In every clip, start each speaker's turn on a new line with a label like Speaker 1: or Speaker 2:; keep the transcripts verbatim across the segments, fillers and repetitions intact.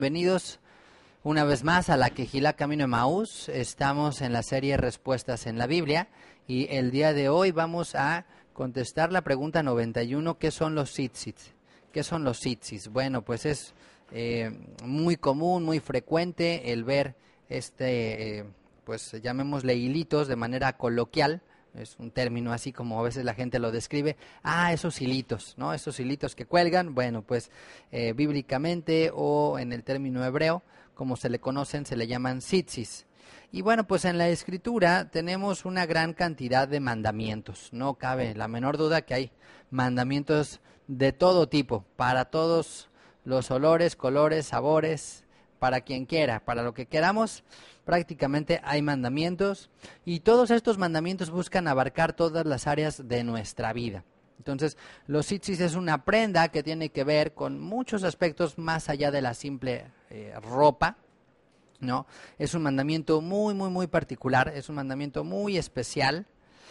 Speaker 1: Bienvenidos una vez más a la Quejilá Camino Emaús. Estamos en la serie Respuestas en la Biblia y el día de hoy vamos a contestar la pregunta noventa y uno, ¿qué son los tzitzis? ¿Qué son los tzitzis? Bueno, pues es eh, muy común, muy frecuente el ver este, eh, pues llamémosle hilitos de manera coloquial. Es un término así como a veces la gente lo describe. Ah, esos hilitos, ¿no? Esos hilitos que cuelgan. Bueno, pues eh, bíblicamente o en el término hebreo, como se le conocen, se le llaman tzitzis. Y bueno, pues en la Escritura tenemos una gran cantidad de mandamientos. No cabe la menor duda que hay mandamientos de todo tipo, para todos los olores, colores, sabores, para quien quiera, para lo que queramos. Prácticamente hay mandamientos y todos estos mandamientos buscan abarcar todas las áreas de nuestra vida. Entonces, los tzitzis es una prenda que tiene que ver con muchos aspectos más allá de la simple eh, ropa, ¿no? Es un mandamiento muy, muy, muy particular, es un mandamiento muy especial.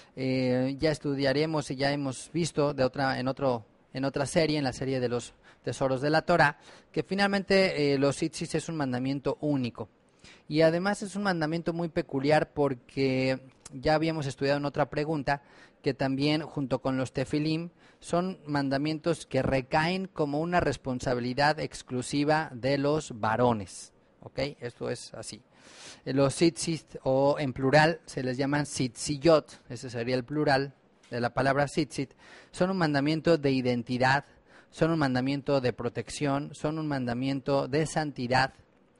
Speaker 1: Eh, ya estudiaremos y ya hemos visto de otra, en, otro, en otra serie, en la serie de los tesoros de la Torá, que finalmente eh, los tzitzis es un mandamiento único. Y además es un mandamiento muy peculiar porque ya habíamos estudiado en otra pregunta que también junto con los tefilim son mandamientos que recaen como una responsabilidad exclusiva de los varones. ¿Ok? Esto es así. Los tzitzis, o en plural se les llaman tzitziyot, ese sería el plural de la palabra tzitzit, son un mandamiento de identidad, son un mandamiento de protección, son un mandamiento de santidad.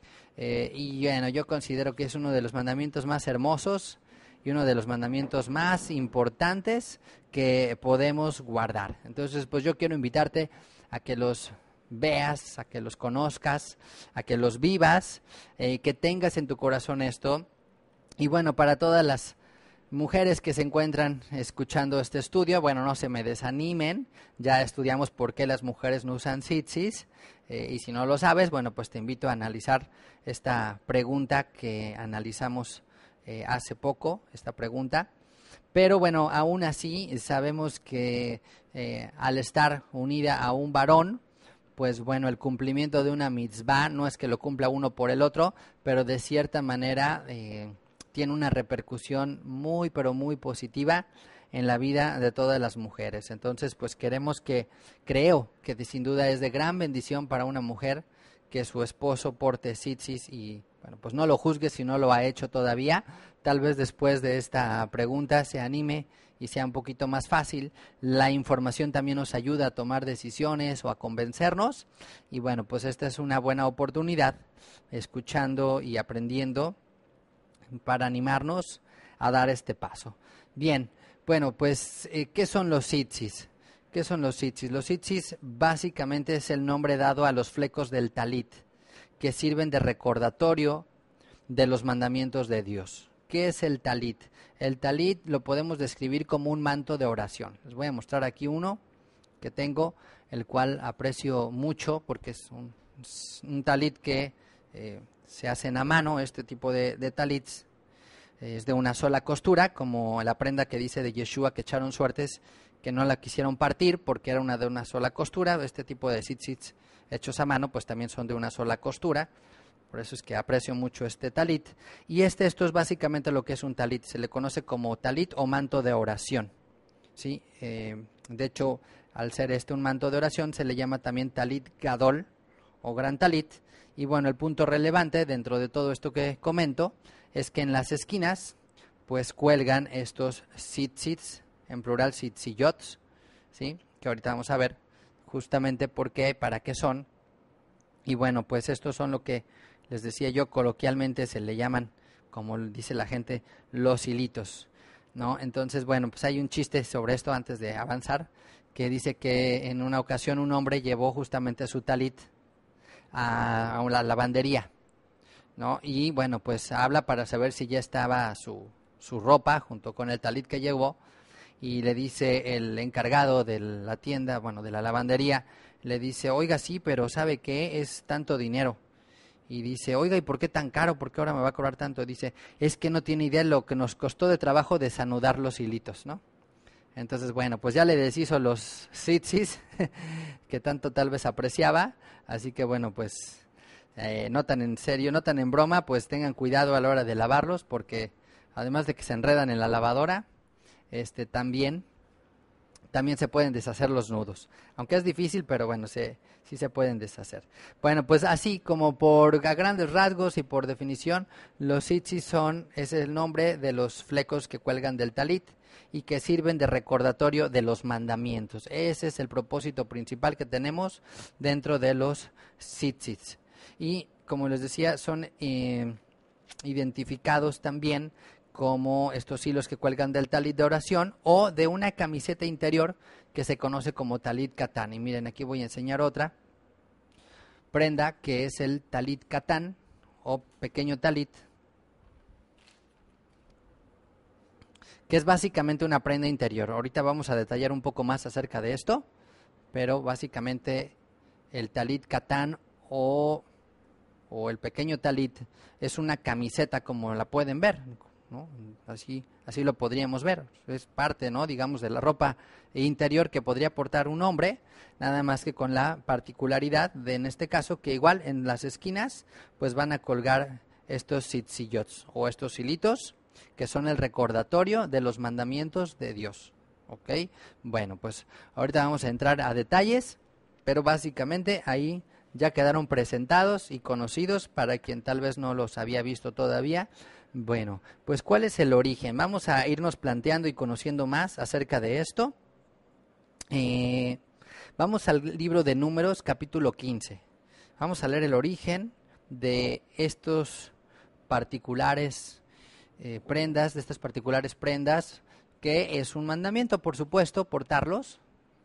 Speaker 1: Eh, y bueno, yo considero que es uno de los mandamientos más hermosos y uno de los mandamientos más importantes que podemos guardar. Entonces, pues yo quiero invitarte a que los veas, a que los conozcas, a que los vivas, eh, que tengas en tu corazón esto. Y bueno, para todas las mujeres que se encuentran escuchando este estudio, bueno, no se me desanimen, ya estudiamos por qué las mujeres no usan tzitzis, eh, y si no lo sabes, bueno, pues te invito a analizar esta pregunta que analizamos eh, hace poco, esta pregunta. Pero bueno, aún así sabemos que eh, al estar unida a un varón, pues bueno, el cumplimiento de una mitzvah no es que lo cumpla uno por el otro, pero de cierta manera eh, tiene una repercusión muy, pero muy positiva en la vida de todas las mujeres. Entonces, pues queremos que, creo que de, sin duda es de gran bendición para una mujer que su esposo porte tzitzis y, bueno, pues no lo juzgue si no lo ha hecho todavía. Tal vez después de esta pregunta se anime y sea un poquito más fácil. La información también nos ayuda a tomar decisiones o a convencernos. Y bueno, pues esta es una buena oportunidad, escuchando y aprendiendo, para animarnos a dar este paso. Bien, bueno, pues, eh, ¿qué son los tzitzis? ¿Qué son los tzitzis? Los tzitzis básicamente es el nombre dado a los flecos del talit, que sirven de recordatorio de los mandamientos de Dios. ¿Qué es el talit? El talit lo podemos describir como un manto de oración. Les voy a mostrar aquí uno que tengo, el cual aprecio mucho porque es un, un talit que eh, se hacen a mano. Este tipo de, de talits eh, es de una sola costura, como la prenda que dice de Yeshua que echaron suertes que no la quisieron partir porque era una de una sola costura. Este tipo de tzitzits hechos a mano pues también son de una sola costura. Por eso es que aprecio mucho este talit. Y este, esto es básicamente lo que es un talit. Se le conoce como talit o manto de oración, ¿sí? Eh, de hecho, al ser este un manto de oración, se le llama también talit gadol o gran talit. Y bueno, el punto relevante dentro de todo esto que comento es que en las esquinas pues cuelgan estos tzitzits, en plural tzitziyot, ¿sí? Que ahorita vamos a ver justamente por qué, para qué son. Y bueno, pues estos son lo que les decía yo, coloquialmente se le llaman, como dice la gente, los hilitos, ¿no? Entonces, bueno, pues hay un chiste sobre esto antes de avanzar, que dice que en una ocasión un hombre llevó justamente su talit a, a la lavandería, ¿no? Y bueno, pues habla para saber si ya estaba su, su ropa junto con el talit que llevó, y le dice el encargado de la tienda, bueno, de la lavandería, le dice, oiga, sí, pero ¿sabe qué? Es tanto dinero. Y dice, oiga, ¿y por qué tan caro? ¿Por qué ahora me va a cobrar tanto? Dice, es que no tiene idea lo que nos costó de trabajo desanudar los hilitos, ¿no? Entonces, bueno, pues ya le deshizo los tzitzis que tanto tal vez apreciaba. Así que, bueno, pues eh, no tan en serio, no tan en broma, pues tengan cuidado a la hora de lavarlos, porque además de que se enredan en la lavadora, este también, también se pueden deshacer los nudos. Aunque es difícil, pero bueno, se, sí se pueden deshacer. Bueno, pues así como por a grandes rasgos y por definición, los tzitzis son, es el nombre de los flecos que cuelgan del talit y que sirven de recordatorio de los mandamientos. Ese es el propósito principal que tenemos dentro de los tzitzis. Y como les decía, son eh, identificados también como estos hilos que cuelgan del talit de oración o de una camiseta interior que se conoce como talit katán. Y miren, aquí voy a enseñar otra prenda que es el talit katán o pequeño talit, que es básicamente una prenda interior. Ahorita vamos a detallar un poco más acerca de esto, pero básicamente el talit katán o, o el pequeño talit es una camiseta como la pueden ver, ¿no? Así, así lo podríamos ver. Es parte, ¿no?, digamos, de la ropa interior que podría portar un hombre, nada más que con la particularidad de, en este caso, que igual en las esquinas pues van a colgar estos tzitzillots o estos hilitos que son el recordatorio de los mandamientos de Dios. ¿Ok? Bueno, pues ahorita vamos a entrar a detalles, pero básicamente ahí ya quedaron presentados y conocidos para quien tal vez no los había visto todavía. Bueno, pues ¿cuál es el origen? Vamos a irnos planteando y conociendo más acerca de esto. Eh, vamos al libro de Números, capítulo quince. Vamos a leer el origen de estos particulares eh, prendas, de estas particulares prendas, que es un mandamiento, por supuesto, portarlos.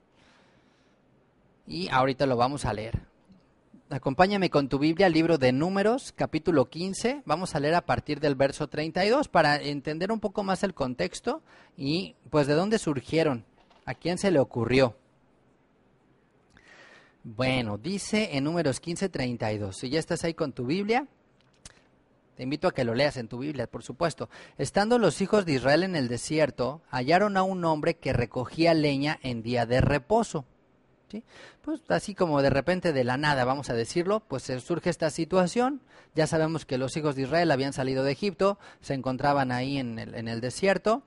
Speaker 1: Y ahorita lo vamos a leer. Acompáñame con tu Biblia al libro de Números, capítulo quince. Vamos a leer a partir del verso treinta y dos para entender un poco más el contexto y pues de dónde surgieron, a quién se le ocurrió. Bueno, dice en Números quince, treinta y dos. Si ya estás ahí con tu Biblia, te invito a que lo leas en tu Biblia, por supuesto. Estando los hijos de Israel en el desierto, hallaron a un hombre que recogía leña en día de reposo. ¿Sí? Pues así como de repente de la nada, vamos a decirlo, pues surge esta situación. Ya sabemos que los hijos de Israel habían salido de Egipto, se encontraban ahí en el, en el desierto,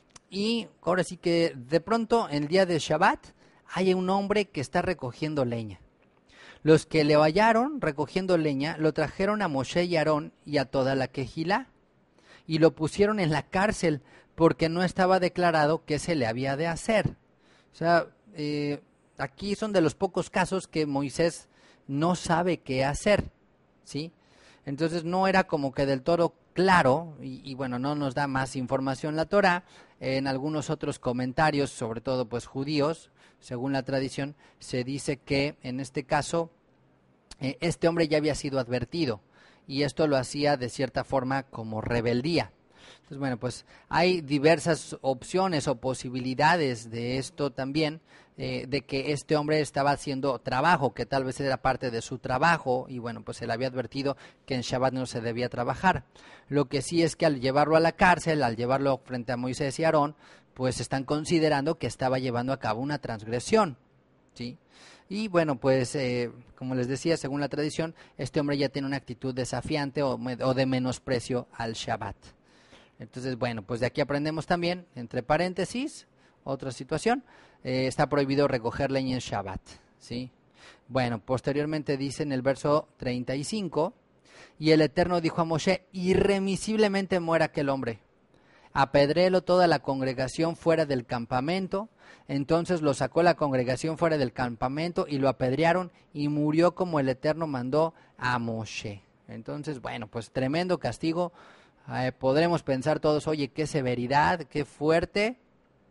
Speaker 1: y ahora sí que de pronto en el día de Shabbat hay un hombre que está recogiendo leña. Los que le hallaron recogiendo leña lo trajeron a Moshe y Aarón y a toda la quejilá y lo pusieron en la cárcel porque no estaba declarado qué se le había de hacer. O sea, eh, aquí son de los pocos casos que Moisés no sabe qué hacer, ¿sí? Entonces no era como que del todo claro, y, y bueno, no nos da más información la Torá. En algunos otros comentarios, sobre todo pues judíos, según la tradición, se dice que en este caso eh, este hombre ya había sido advertido, y esto lo hacía de cierta forma como rebeldía. Entonces, bueno, pues hay diversas opciones o posibilidades de esto también, eh, de que este hombre estaba haciendo trabajo, que tal vez era parte de su trabajo, y bueno, pues se le había advertido que en Shabbat no se debía trabajar. Lo que sí es que al llevarlo a la cárcel, al llevarlo frente a Moisés y Aarón, pues están considerando que estaba llevando a cabo una transgresión, ¿sí? Y bueno, pues eh, como les decía, según la tradición, este hombre ya tiene una actitud desafiante o, o de menosprecio al Shabbat. Entonces, bueno, pues de aquí aprendemos también, entre paréntesis, otra situación, eh, está prohibido recoger leña en Shabbat, ¿sí? Bueno, posteriormente dice en el verso treinta y cinco, y el Eterno dijo a Moshe, irremisiblemente muera aquel hombre, apedréelo toda la congregación fuera del campamento. Entonces lo sacó la congregación fuera del campamento y lo apedrearon y murió como el Eterno mandó a Moshe. Entonces, bueno, pues tremendo castigo. Eh, podremos pensar todos, oye, qué severidad, qué fuerte,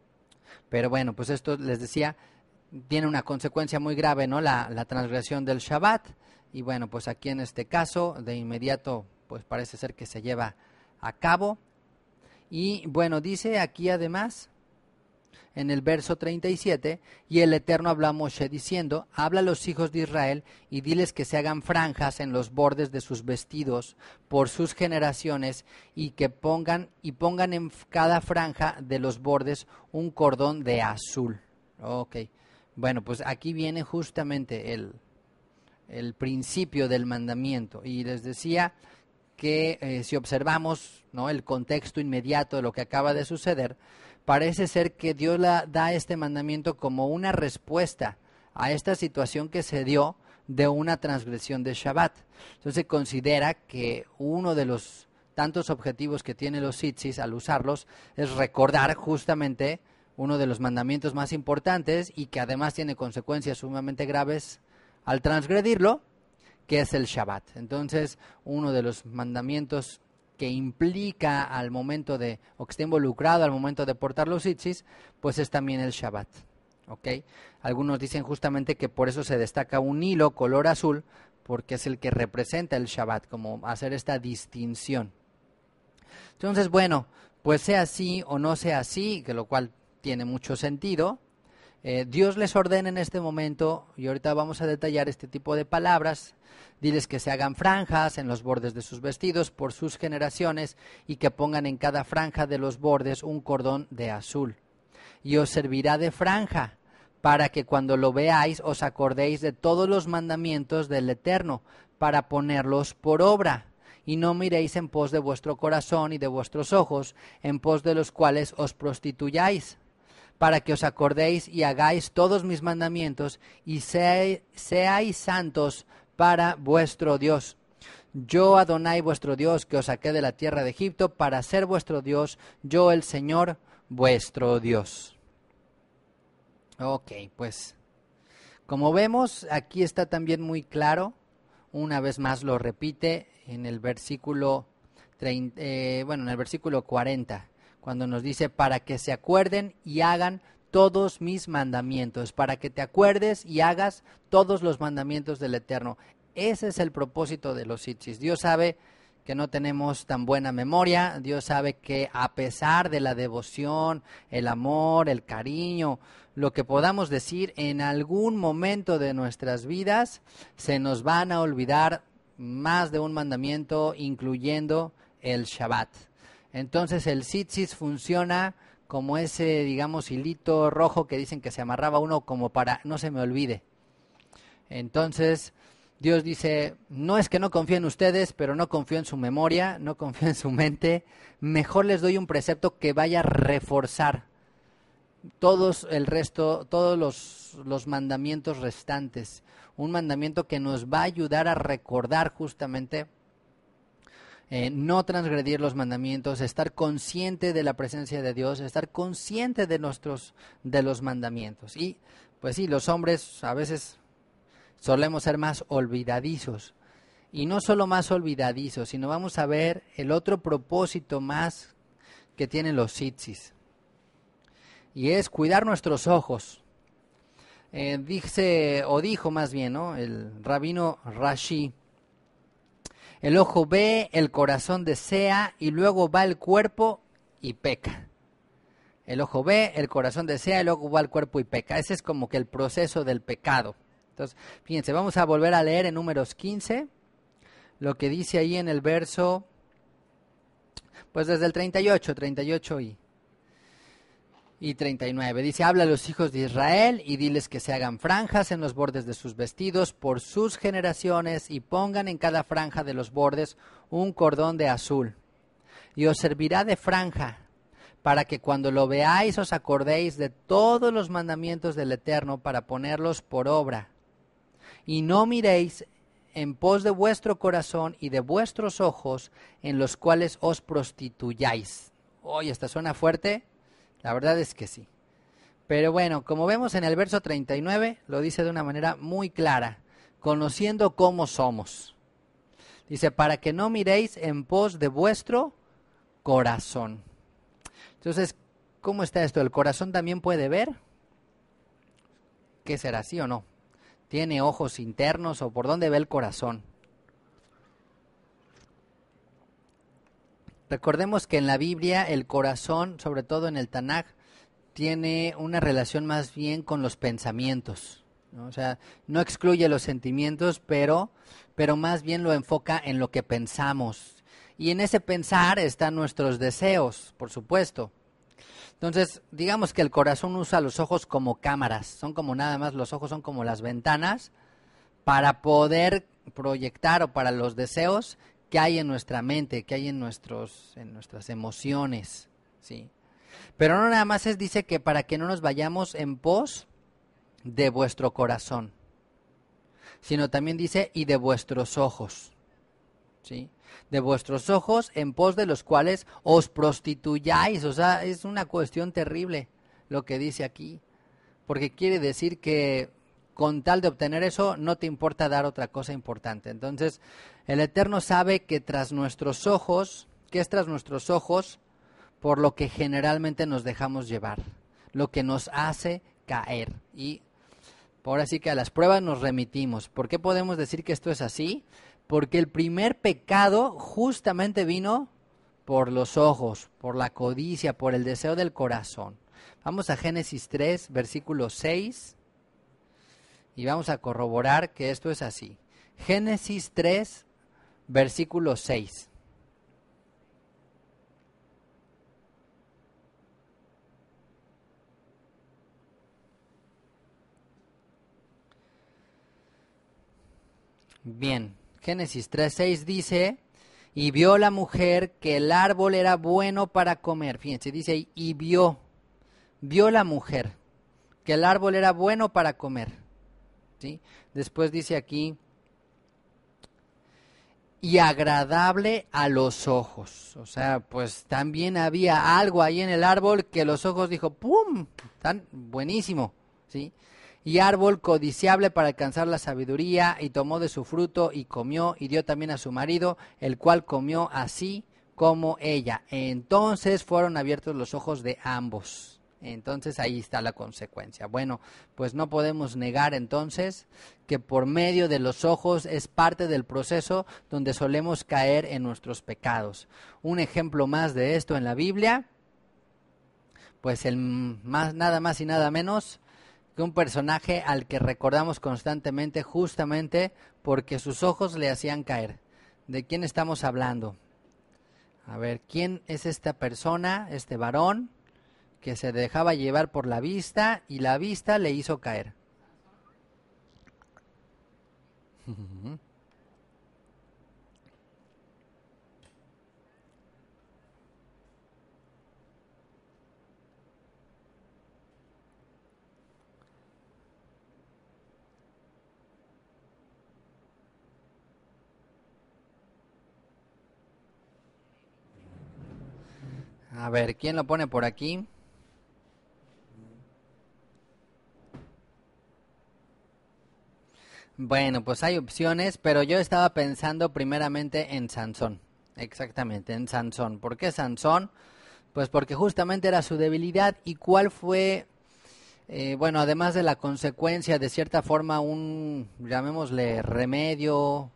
Speaker 1: pero bueno, pues esto les decía, tiene una consecuencia muy grave, ¿no? La, la transgresión del Shabbat, y bueno, pues aquí en este caso, de inmediato, pues parece ser que se lleva a cabo. Y bueno, dice aquí además, en el verso treinta y siete, y el Eterno habló a Moshe diciendo, habla a los hijos de Israel y diles que se hagan franjas en los bordes de sus vestidos por sus generaciones y que pongan y pongan en cada franja de los bordes un cordón de azul. Ok, bueno, pues aquí viene justamente el, el principio del mandamiento. Y les decía que eh, si observamos, ¿no?, el contexto inmediato de lo que acaba de suceder, parece ser que Dios la, da este mandamiento como una respuesta a esta situación que se dio de una transgresión de Shabbat. Entonces se considera que uno de los tantos objetivos que tienen los tzitzis al usarlos es recordar justamente uno de los mandamientos más importantes y que además tiene consecuencias sumamente graves al transgredirlo, que es el Shabbat. Entonces, uno de los mandamientos que implica al momento de, o que está involucrado al momento de portar los tzitzis, pues es también el Shabbat. ¿Okay? Algunos dicen justamente que por eso se destaca un hilo color azul, porque es el que representa el Shabbat, como hacer esta distinción. Entonces, bueno, pues sea así o no sea así, que lo cual tiene mucho sentido, eh, Dios les ordena en este momento, y ahorita vamos a detallar este tipo de palabras, diles que se hagan franjas en los bordes de sus vestidos por sus generaciones y que pongan en cada franja de los bordes un cordón de azul. Y os servirá de franja, para que cuando lo veáis os acordéis de todos los mandamientos del Eterno, para ponerlos por obra, y no miréis en pos de vuestro corazón y de vuestros ojos, en pos de los cuales os prostituyáis, para que os acordéis y hagáis todos mis mandamientos, y seáis, seáis santos para vuestro Dios. Yo, Adonai, vuestro Dios, que os saqué de la tierra de Egipto, para ser vuestro Dios, yo el Señor, vuestro Dios. Ok, pues, como vemos, aquí está también muy claro, una vez más lo repite en el versículo treinta, eh, bueno, en el versículo cuarenta, cuando nos dice, para que se acuerden y hagan todos mis mandamientos, para que te acuerdes y hagas todos los mandamientos del Eterno. Ese es el propósito de los tzitzis. Dios sabe que no tenemos tan buena memoria, Dios sabe que a pesar de la devoción, el amor, el cariño, lo que podamos decir, en algún momento de nuestras vidas se nos van a olvidar más de un mandamiento, incluyendo el Shabbat. Entonces el tzitzis funciona como ese, digamos, hilito rojo que dicen que se amarraba uno como para no se me olvide. Entonces Dios dice, no es que no confío en ustedes, pero no confío en su memoria, no confío en su mente. Mejor les doy un precepto que vaya a reforzar todos el resto, todos los, los mandamientos restantes. Un mandamiento que nos va a ayudar a recordar justamente eh, no transgredir los mandamientos, estar consciente de la presencia de Dios, estar consciente de nuestros, de los mandamientos. Y pues sí, los hombres a veces solemos ser más olvidadizos, y no solo más olvidadizos, sino vamos a ver el otro propósito más que tienen los tzitzis, y es cuidar nuestros ojos. Eh, dice, o dijo más bien, ¿no?, el rabino Rashi, el ojo ve, el corazón desea, y luego va el cuerpo y peca. El ojo ve, el corazón desea, y luego va el cuerpo y peca. Ese es como que el proceso del pecado. Entonces, fíjense, vamos a volver a leer en Números quince, lo que dice ahí en el verso, pues desde el treinta y ocho, treinta y ocho y, y treinta y nueve. Dice, habla a los hijos de Israel y diles que se hagan franjas en los bordes de sus vestidos por sus generaciones y pongan en cada franja de los bordes un cordón de azul. Y os servirá de franja, para que cuando lo veáis os acordéis de todos los mandamientos del Eterno para ponerlos por obra. Y no miréis en pos de vuestro corazón y de vuestros ojos, en los cuales os prostituyáis. Oye, ¿esta suena fuerte? La verdad es que sí. Pero bueno, como vemos en el verso treinta y nueve, lo dice de una manera muy clara, conociendo cómo somos. Dice, para que no miréis en pos de vuestro corazón. Entonces, ¿cómo está esto? ¿El corazón también puede ver? ¿Qué será, sí o no? ¿Tiene ojos internos o por dónde ve el corazón? Recordemos que en la Biblia el corazón, sobre todo en el Tanaj, tiene una relación más bien con los pensamientos, ¿no? O sea, no excluye los sentimientos, pero, pero más bien lo enfoca en lo que pensamos. Y en ese pensar están nuestros deseos, por supuesto. Entonces, digamos que el corazón usa los ojos como cámaras, son como nada más, los ojos son como las ventanas para poder proyectar o para los deseos que hay en nuestra mente, que hay en, nuestros, en nuestras emociones, ¿sí? Pero no nada más es, dice que para que no nos vayamos en pos de vuestro corazón, sino también dice y de vuestros ojos, ¿sí? De vuestros ojos en pos de los cuales os prostituyáis. O sea, es una cuestión terrible lo que dice aquí, porque quiere decir que con tal de obtener eso no te importa dar otra cosa importante. Entonces el Eterno sabe que tras nuestros ojos, que es tras nuestros ojos por lo que generalmente nos dejamos llevar, lo que nos hace caer. Y ahora sí que a las pruebas nos remitimos. ¿Por qué podemos decir que esto es así? Porque el primer pecado justamente vino por los ojos, por la codicia, por el deseo del corazón. Vamos a Génesis tres, versículo seis, y vamos a corroborar que esto es así. Génesis tres, versículo seis. Bien, Génesis tres seis dice, y vio la mujer que el árbol era bueno para comer. Fíjense, dice ahí, y vio, vio la mujer que el árbol era bueno para comer, ¿sí? Después dice aquí, y agradable a los ojos. O sea, pues también había algo ahí en el árbol que los ojos dijo, ¡pum!, tan buenísimo, ¿sí? Y árbol codiciable para alcanzar la sabiduría, y tomó de su fruto y comió, y dio también a su marido, el cual comió así como ella. Entonces fueron abiertos los ojos de ambos. Entonces ahí está la consecuencia. Bueno, pues no podemos negar entonces que por medio de los ojos es parte del proceso donde solemos caer en nuestros pecados. Un ejemplo más de esto en la Biblia, pues el más, nada más y nada menos que un personaje al que recordamos constantemente justamente porque sus ojos le hacían caer. ¿De quién estamos hablando? A ver, ¿quién es esta persona, este varón que se dejaba llevar por la vista y la vista le hizo caer? A ver, ¿quién lo pone por aquí? Bueno, pues hay opciones, pero yo estaba pensando primeramente en Sansón. Exactamente, en Sansón. ¿Por qué Sansón? Pues porque justamente era su debilidad. ¿Y cuál fue, eh, bueno, además de la consecuencia, de cierta forma, un, llamémosle, remedio,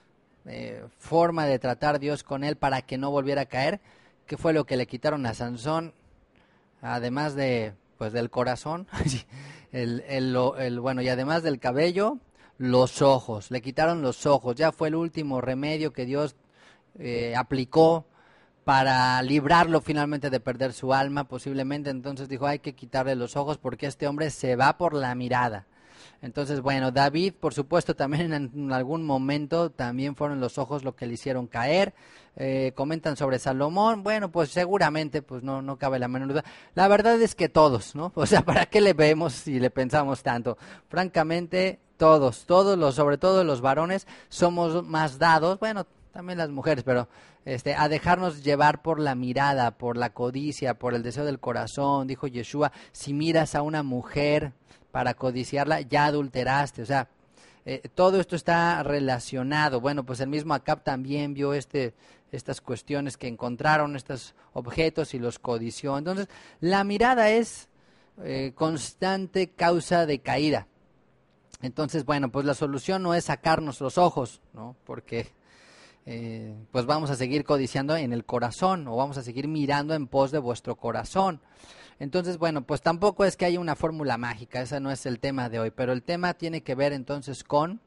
Speaker 1: eh, forma de tratar Dios con él para que no volviera a caer? ¿Qué fue lo que le quitaron a Sansón? Además de, pues, del corazón, el, el, el, bueno, y además del cabello, los ojos. Le quitaron los ojos. Ya fue el último remedio que Dios eh, aplicó para librarlo finalmente de perder su alma, posiblemente. Entonces dijo, hay que quitarle los ojos porque este hombre se va por la mirada. Entonces, bueno, David, por supuesto, también en algún momento también fueron los ojos lo que le hicieron caer. Eh, comentan sobre Salomón, bueno, pues seguramente, pues no, no cabe la menor duda. La verdad es que todos, ¿no? O sea, ¿para qué le vemos si le pensamos tanto? Francamente, todos, todos los, sobre todo los varones, somos más dados, bueno, también las mujeres, pero este, a dejarnos llevar por la mirada, por la codicia, por el deseo del corazón. Dijo Yeshua, si miras a una mujer para codiciarla, ya adulteraste. O sea, eh, todo esto está relacionado. Bueno, pues el mismo Acab también vio este, estas cuestiones que encontraron, estos objetos, y los codició. Entonces, la mirada es eh, constante causa de caída. Entonces, bueno, pues la solución no es sacarnos los ojos, ¿no? Porque eh, pues vamos a seguir codiciando en el corazón, o vamos a seguir mirando en pos de vuestro corazón. Entonces, bueno, pues tampoco es que haya una fórmula mágica, ese no es el tema de hoy, pero el tema tiene que ver entonces con,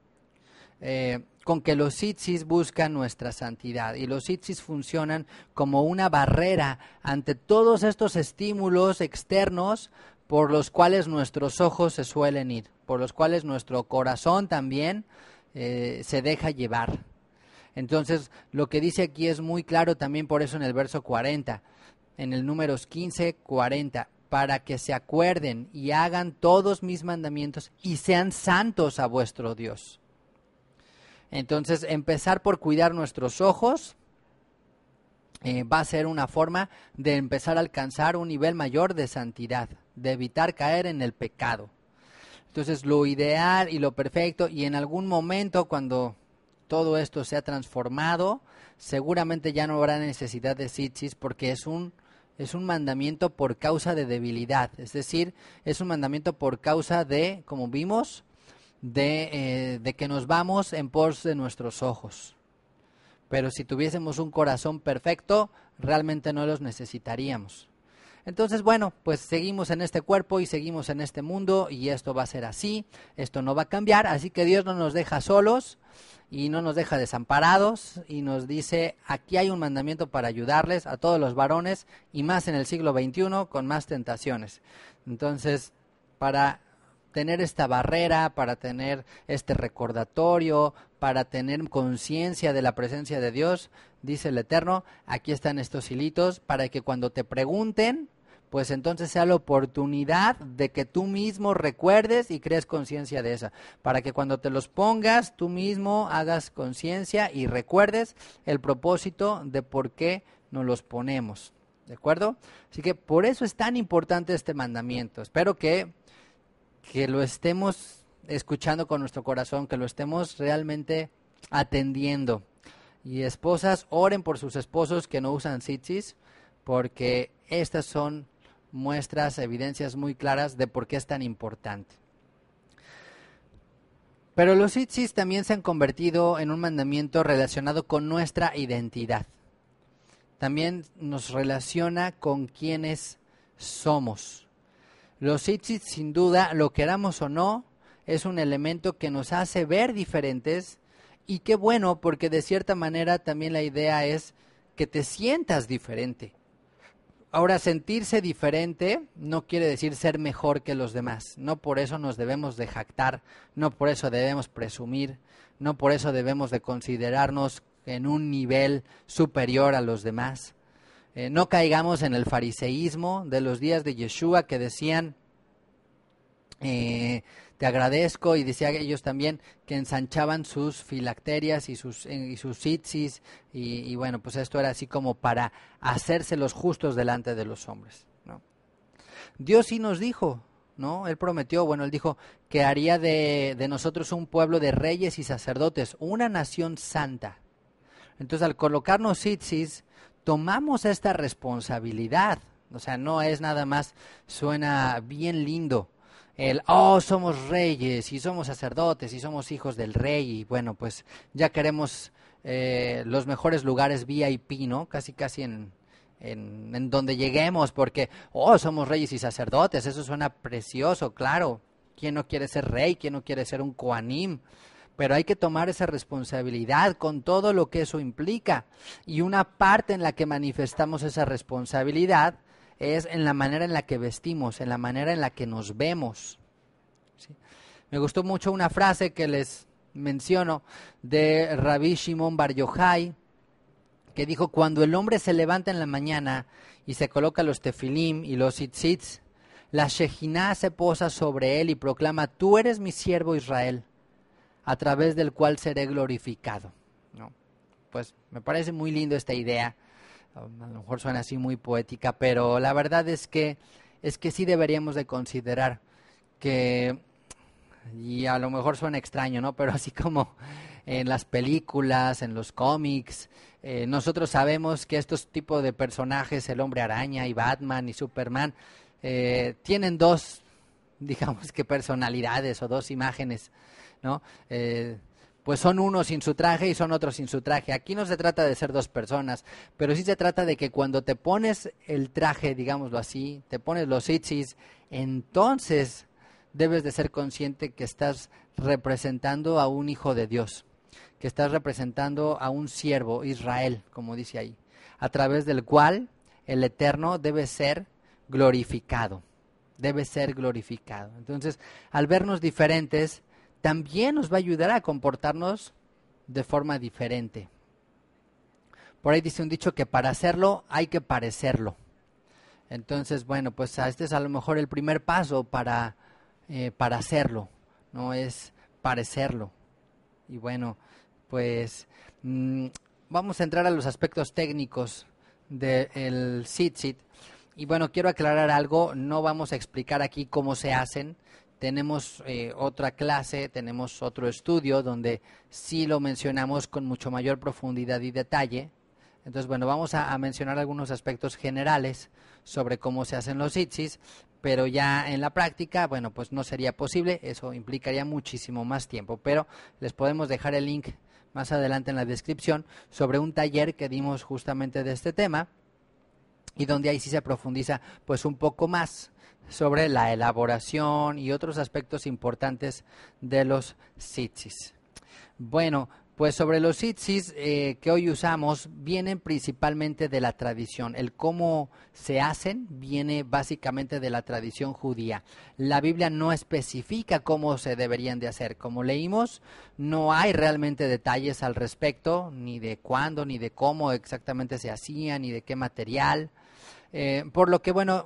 Speaker 1: eh, con que los tzitzis buscan nuestra santidad, y los tzitzis funcionan como una barrera ante todos estos estímulos externos por los cuales nuestros ojos se suelen ir. por los cuales nuestro corazón también eh, se deja llevar. Entonces, lo que dice aquí es muy claro también, por eso en el verso cuarenta, en el números quince, cuarenta, para que se acuerden y hagan todos mis mandamientos y sean santos a vuestro Dios. Entonces, empezar por cuidar nuestros ojos eh, va a ser una forma de empezar a alcanzar un nivel mayor de santidad, de evitar caer en el pecado. Entonces, lo ideal y lo perfecto, y en algún momento cuando todo esto sea transformado, seguramente ya no habrá necesidad de tzitzis, porque es un, es un mandamiento por causa de debilidad. Es decir, es un mandamiento por causa de, como vimos, de, eh, de que nos vamos en pos de nuestros ojos. Pero si tuviésemos un corazón perfecto, realmente no los necesitaríamos. Entonces, bueno, pues seguimos en este cuerpo y seguimos en este mundo, y esto va a ser así, esto no va a cambiar, así que Dios no nos deja solos y no nos deja desamparados, y nos dice, aquí hay un mandamiento para ayudarles a todos los varones, y más en el siglo veintiuno con más tentaciones. Entonces, para tener esta barrera, para tener este recordatorio, para tener conciencia de la presencia de Dios, dice el Eterno, aquí están estos hilitos, para que cuando te pregunten, pues entonces sea la oportunidad de que tú mismo recuerdes y crees conciencia de esa, para que cuando te los pongas, tú mismo hagas conciencia y recuerdes el propósito de por qué nos los ponemos, ¿de acuerdo? Así que por eso es tan importante este mandamiento. Espero que que lo estemos escuchando con nuestro corazón, que lo estemos realmente atendiendo. Y esposas, oren por sus esposos que no usan tzitzis, porque estas son muestras, evidencias muy claras de por qué es tan importante. Pero los tzitzis también se han convertido en un mandamiento relacionado con nuestra identidad. También nos relaciona con quienes somos. Los tzitzis, sin duda, lo queramos o no, es un elemento que nos hace ver diferentes, y qué bueno, porque de cierta manera también la idea es que te sientas diferente. Ahora, sentirse diferente no quiere decir ser mejor que los demás. No por eso nos debemos de jactar, no por eso debemos presumir, no por eso debemos de considerarnos en un nivel superior a los demás. Eh, no caigamos en el fariseísmo de los días de Yeshua, que decían, eh, te agradezco, y decía ellos también que ensanchaban sus filacterias y sus, eh, y sus tzitzis, y, y bueno, pues esto era así como para hacerse los justos delante de los hombres, ¿no? Dios sí nos dijo, ¿no? Él prometió, bueno, Él dijo que haría de, de nosotros un pueblo de reyes y sacerdotes, una nación santa. Entonces, al colocarnos tzitzis, tomamos esta responsabilidad. O sea, no es nada más, suena bien lindo el, oh, somos reyes y somos sacerdotes y somos hijos del rey, y bueno, pues ya queremos eh, los mejores lugares V I P, ¿no? Casi, casi en, en, en donde lleguemos, porque, oh, somos reyes y sacerdotes, eso suena precioso, claro. ¿Quién no quiere ser rey? ¿Quién no quiere ser un Kohanim? Pero hay que tomar esa responsabilidad con todo lo que eso implica. Y una parte en la que manifestamos esa responsabilidad es en la manera en la que vestimos, en la manera en la que nos vemos. ¿Sí? Me gustó mucho una frase que les menciono de Rabbi Shimon Bar Yochai, que dijo, cuando el hombre se levanta en la mañana y se coloca los tefilim y los tzitzits, la Shejiná se posa sobre él y proclama, tú eres mi siervo Israel, a través del cual seré glorificado, ¿no? Pues me parece muy lindo esta idea. A lo mejor suena así muy poética, pero la verdad es que es que sí deberíamos de considerar que, y a lo mejor suena extraño, ¿no? Pero así como en las películas, en los cómics, eh, nosotros sabemos que estos tipos de personajes, el Hombre Araña y Batman y Superman, eh, tienen dos, digamos que personalidades o dos imágenes, ¿no? Eh, pues son unos sin su traje y son otros sin su traje. Aquí no se trata de ser dos personas, pero sí se trata de que cuando te pones el traje, digámoslo así, te pones los tzitzis, entonces debes de ser consciente que estás representando a un hijo de Dios, que estás representando a un siervo, Israel, como dice ahí, a través del cual el Eterno debe ser glorificado. debe ser glorificado. Entonces, al vernos diferentes, también nos va a ayudar a comportarnos de forma diferente. Por ahí dice un dicho que para hacerlo hay que parecerlo. Entonces, bueno, pues este es a lo mejor el primer paso para, eh, para hacerlo, no es parecerlo. Y bueno, pues mmm, vamos a entrar a los aspectos técnicos del tzitzit. Y bueno, quiero aclarar algo, no vamos a explicar aquí cómo se hacen. Tenemos eh, otra clase, tenemos otro estudio donde sí lo mencionamos con mucho mayor profundidad y detalle. Entonces, bueno, vamos a, a mencionar algunos aspectos generales sobre cómo se hacen los tzitzis, pero ya en la práctica, bueno, pues no sería posible, eso implicaría muchísimo más tiempo, pero les podemos dejar el link más adelante en la descripción sobre un taller que dimos justamente de este tema y donde ahí sí se profundiza pues un poco más sobre la elaboración y otros aspectos importantes de los tzitzis. Bueno, pues sobre los tzitzis eh, que hoy usamos vienen principalmente de la tradición. El cómo se hacen viene básicamente de la tradición judía. La Biblia no especifica cómo se deberían de hacer. Como leímos, no hay realmente detalles al respecto, ni de cuándo, ni de cómo exactamente se hacían, ni de qué material. Eh, por lo que, bueno,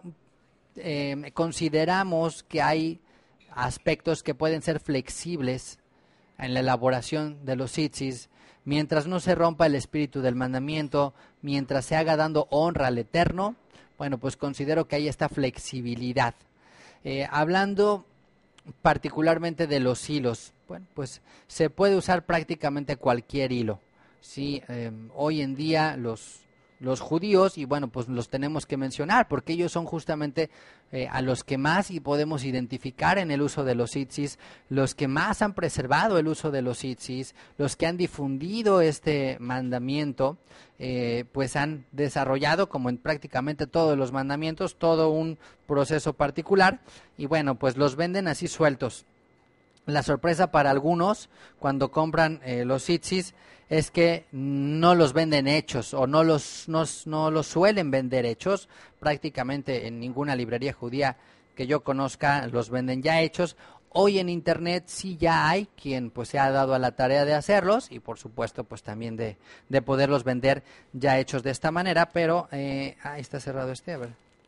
Speaker 1: eh, consideramos que hay aspectos que pueden ser flexibles en la elaboración de los tzitzis, mientras no se rompa el espíritu del mandamiento, mientras se haga dando honra al Eterno, bueno, pues considero que hay esta flexibilidad. Eh, hablando particularmente de los hilos, bueno, pues se puede usar prácticamente cualquier hilo. Sí, eh, hoy en día los los judíos, y bueno, pues los tenemos que mencionar, porque ellos son justamente eh, a los que más y podemos identificar en el uso de los tzitzis, los que más han preservado el uso de los tzitzis, los que han difundido este mandamiento, eh, pues han desarrollado, como en prácticamente todos los mandamientos, todo un proceso particular, y bueno, pues los venden así sueltos. La sorpresa para algunos cuando compran eh, los tzitzis es que no los venden hechos o no los, no, no los suelen vender hechos. Prácticamente en ninguna librería judía que yo conozca los venden ya hechos. Hoy en internet sí ya hay quien pues se ha dado a la tarea de hacerlos y por supuesto pues también de, de poderlos vender ya hechos de esta manera, pero eh, ahí está cerrado este, a ver.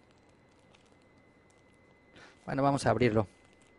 Speaker 1: Bueno, vamos a abrirlo.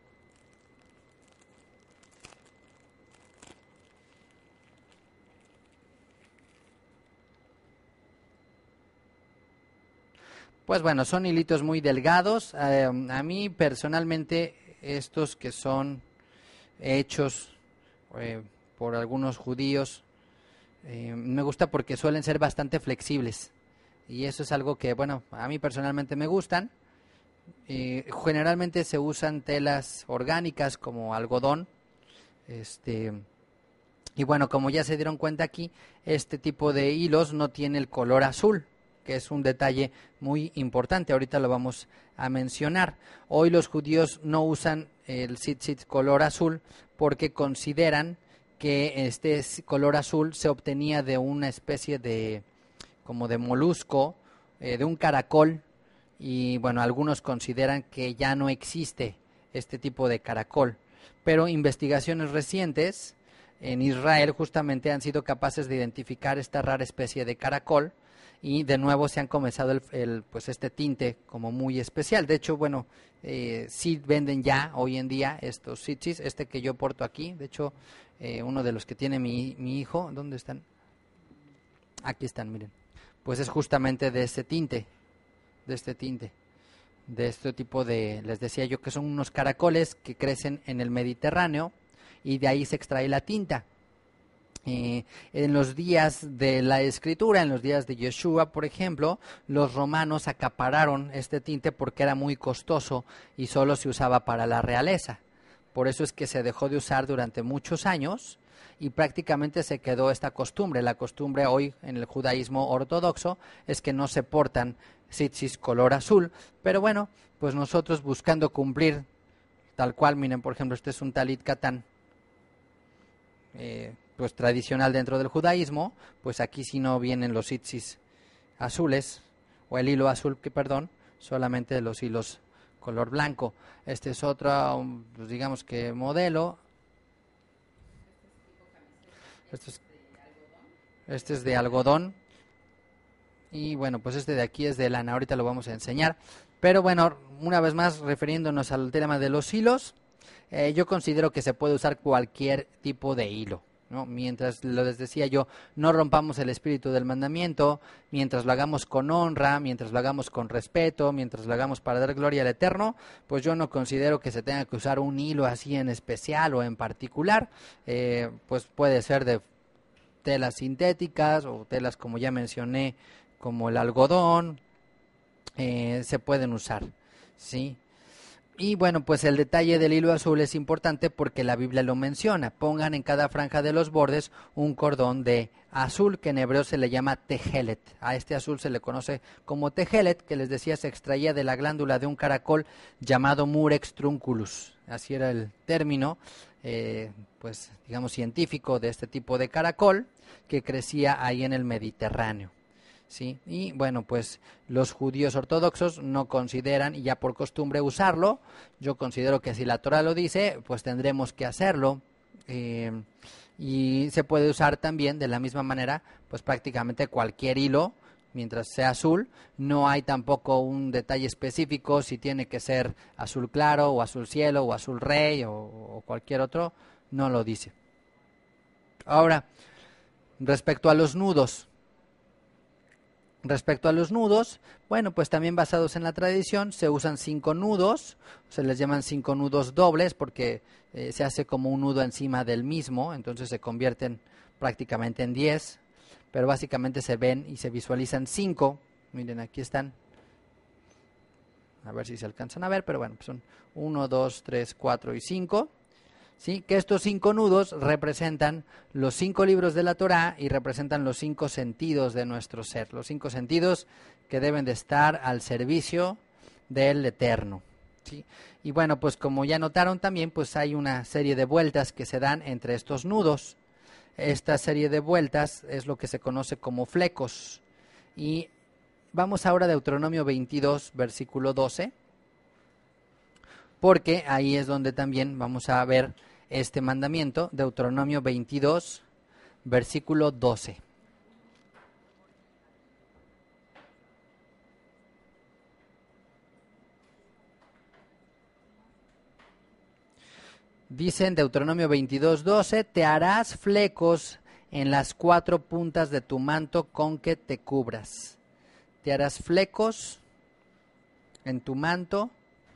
Speaker 1: Pues bueno, son hilitos muy delgados. Eh, a mí personalmente estos que son hechos eh, por algunos judíos eh, me gusta porque suelen ser bastante flexibles. Y eso es algo que, bueno, a mí personalmente me gustan. Eh, generalmente se usan telas orgánicas como algodón. Este, y bueno, como ya se dieron cuenta aquí, este tipo de hilos no tiene el color azul, que es un detalle muy importante, ahorita lo vamos a mencionar. Hoy los judíos no usan el tzitzit color azul porque consideran que este color azul se obtenía de una especie de, como de molusco, eh, de un caracol, y bueno, algunos consideran que ya no existe este tipo de caracol, pero investigaciones recientes en Israel justamente han sido capaces de identificar esta rara especie de caracol, y de nuevo se han comenzado el, el, pues este tinte como muy especial. De hecho, bueno, eh, sí venden ya hoy en día estos tzitzis, este que yo porto aquí. De hecho, eh, uno de los que tiene mi, mi hijo, ¿dónde están? Aquí están, miren. Pues es justamente de este tinte, de este tinte, de este tipo de, les decía yo que son unos caracoles que crecen en el Mediterráneo y de ahí se extrae la tinta. Eh, en los días de la escritura, en los días de Yeshua, por ejemplo, los romanos acapararon este tinte porque era muy costoso y solo se usaba para la realeza. Por eso es que se dejó de usar durante muchos años y prácticamente se quedó esta costumbre. La costumbre hoy en el judaísmo ortodoxo es que no se portan tzitzis color azul, pero bueno, pues nosotros buscando cumplir tal cual, miren, por ejemplo, este es un talit katán, eh, pues tradicional dentro del judaísmo, pues aquí sí no vienen los tzitzis azules, o el hilo azul, que perdón, solamente los hilos color blanco. Este es otro, pues digamos que modelo. Este es, este es de algodón. Y bueno, pues este de aquí es de lana, ahorita lo vamos a enseñar. Pero bueno, una vez más, refiriéndonos al tema de los hilos, eh, yo considero que se puede usar cualquier tipo de hilo, ¿no? Mientras, lo les decía yo, no rompamos el espíritu del mandamiento, mientras lo hagamos con honra, mientras lo hagamos con respeto, mientras lo hagamos para dar gloria al Eterno, pues yo no considero que se tenga que usar un hilo así en especial o en particular. Eh, pues puede ser de telas sintéticas o telas, como ya mencioné, como el algodón, eh, se pueden usar, ¿sí? Y bueno, pues el detalle del hilo azul es importante porque la Biblia lo menciona. Pongan en cada franja de los bordes un cordón de azul, que en hebreo se le llama tejelet. A este azul se le conoce como tejelet, que les decía se extraía de la glándula de un caracol llamado Murex trunculus. Así era el término, eh, pues digamos científico, de este tipo de caracol que crecía ahí en el Mediterráneo. Sí, y bueno, pues los judíos ortodoxos no consideran, y ya por costumbre, usarlo. Yo considero que si la Torah lo dice, pues tendremos que hacerlo. Eh, y se puede usar también de la misma manera, pues prácticamente cualquier hilo, mientras sea azul. No hay tampoco un detalle específico si tiene que ser azul claro, o azul cielo, o azul rey, o, o cualquier otro, no lo dice. Ahora, respecto a los nudos. Respecto a los nudos, bueno, pues también basados en la tradición, se usan cinco nudos, se les llaman cinco nudos dobles porque eh, se hace como un nudo encima del mismo, entonces se convierten prácticamente en diez, pero básicamente se ven y se visualizan cinco. Miren, aquí están, a ver si se alcanzan a ver, pero bueno, pues son uno, dos, tres, cuatro y cinco. ¿Sí? Que estos cinco nudos representan los cinco libros de la Torá y representan los cinco sentidos de nuestro ser, los cinco sentidos que deben de estar al servicio del Eterno, ¿sí? Y bueno, pues como ya notaron también, pues hay una serie de vueltas que se dan entre estos nudos. Esta serie de vueltas es lo que se conoce como flecos. Y vamos ahora a Deuteronomio veintidós, versículo doce. Porque ahí es donde también vamos a ver este mandamiento, Deuteronomio veintidós, versículo doce. Dice en Deuteronomio veintidós, doce, te harás flecos en las cuatro puntas de tu manto con que te cubras. Te harás flecos en tu manto.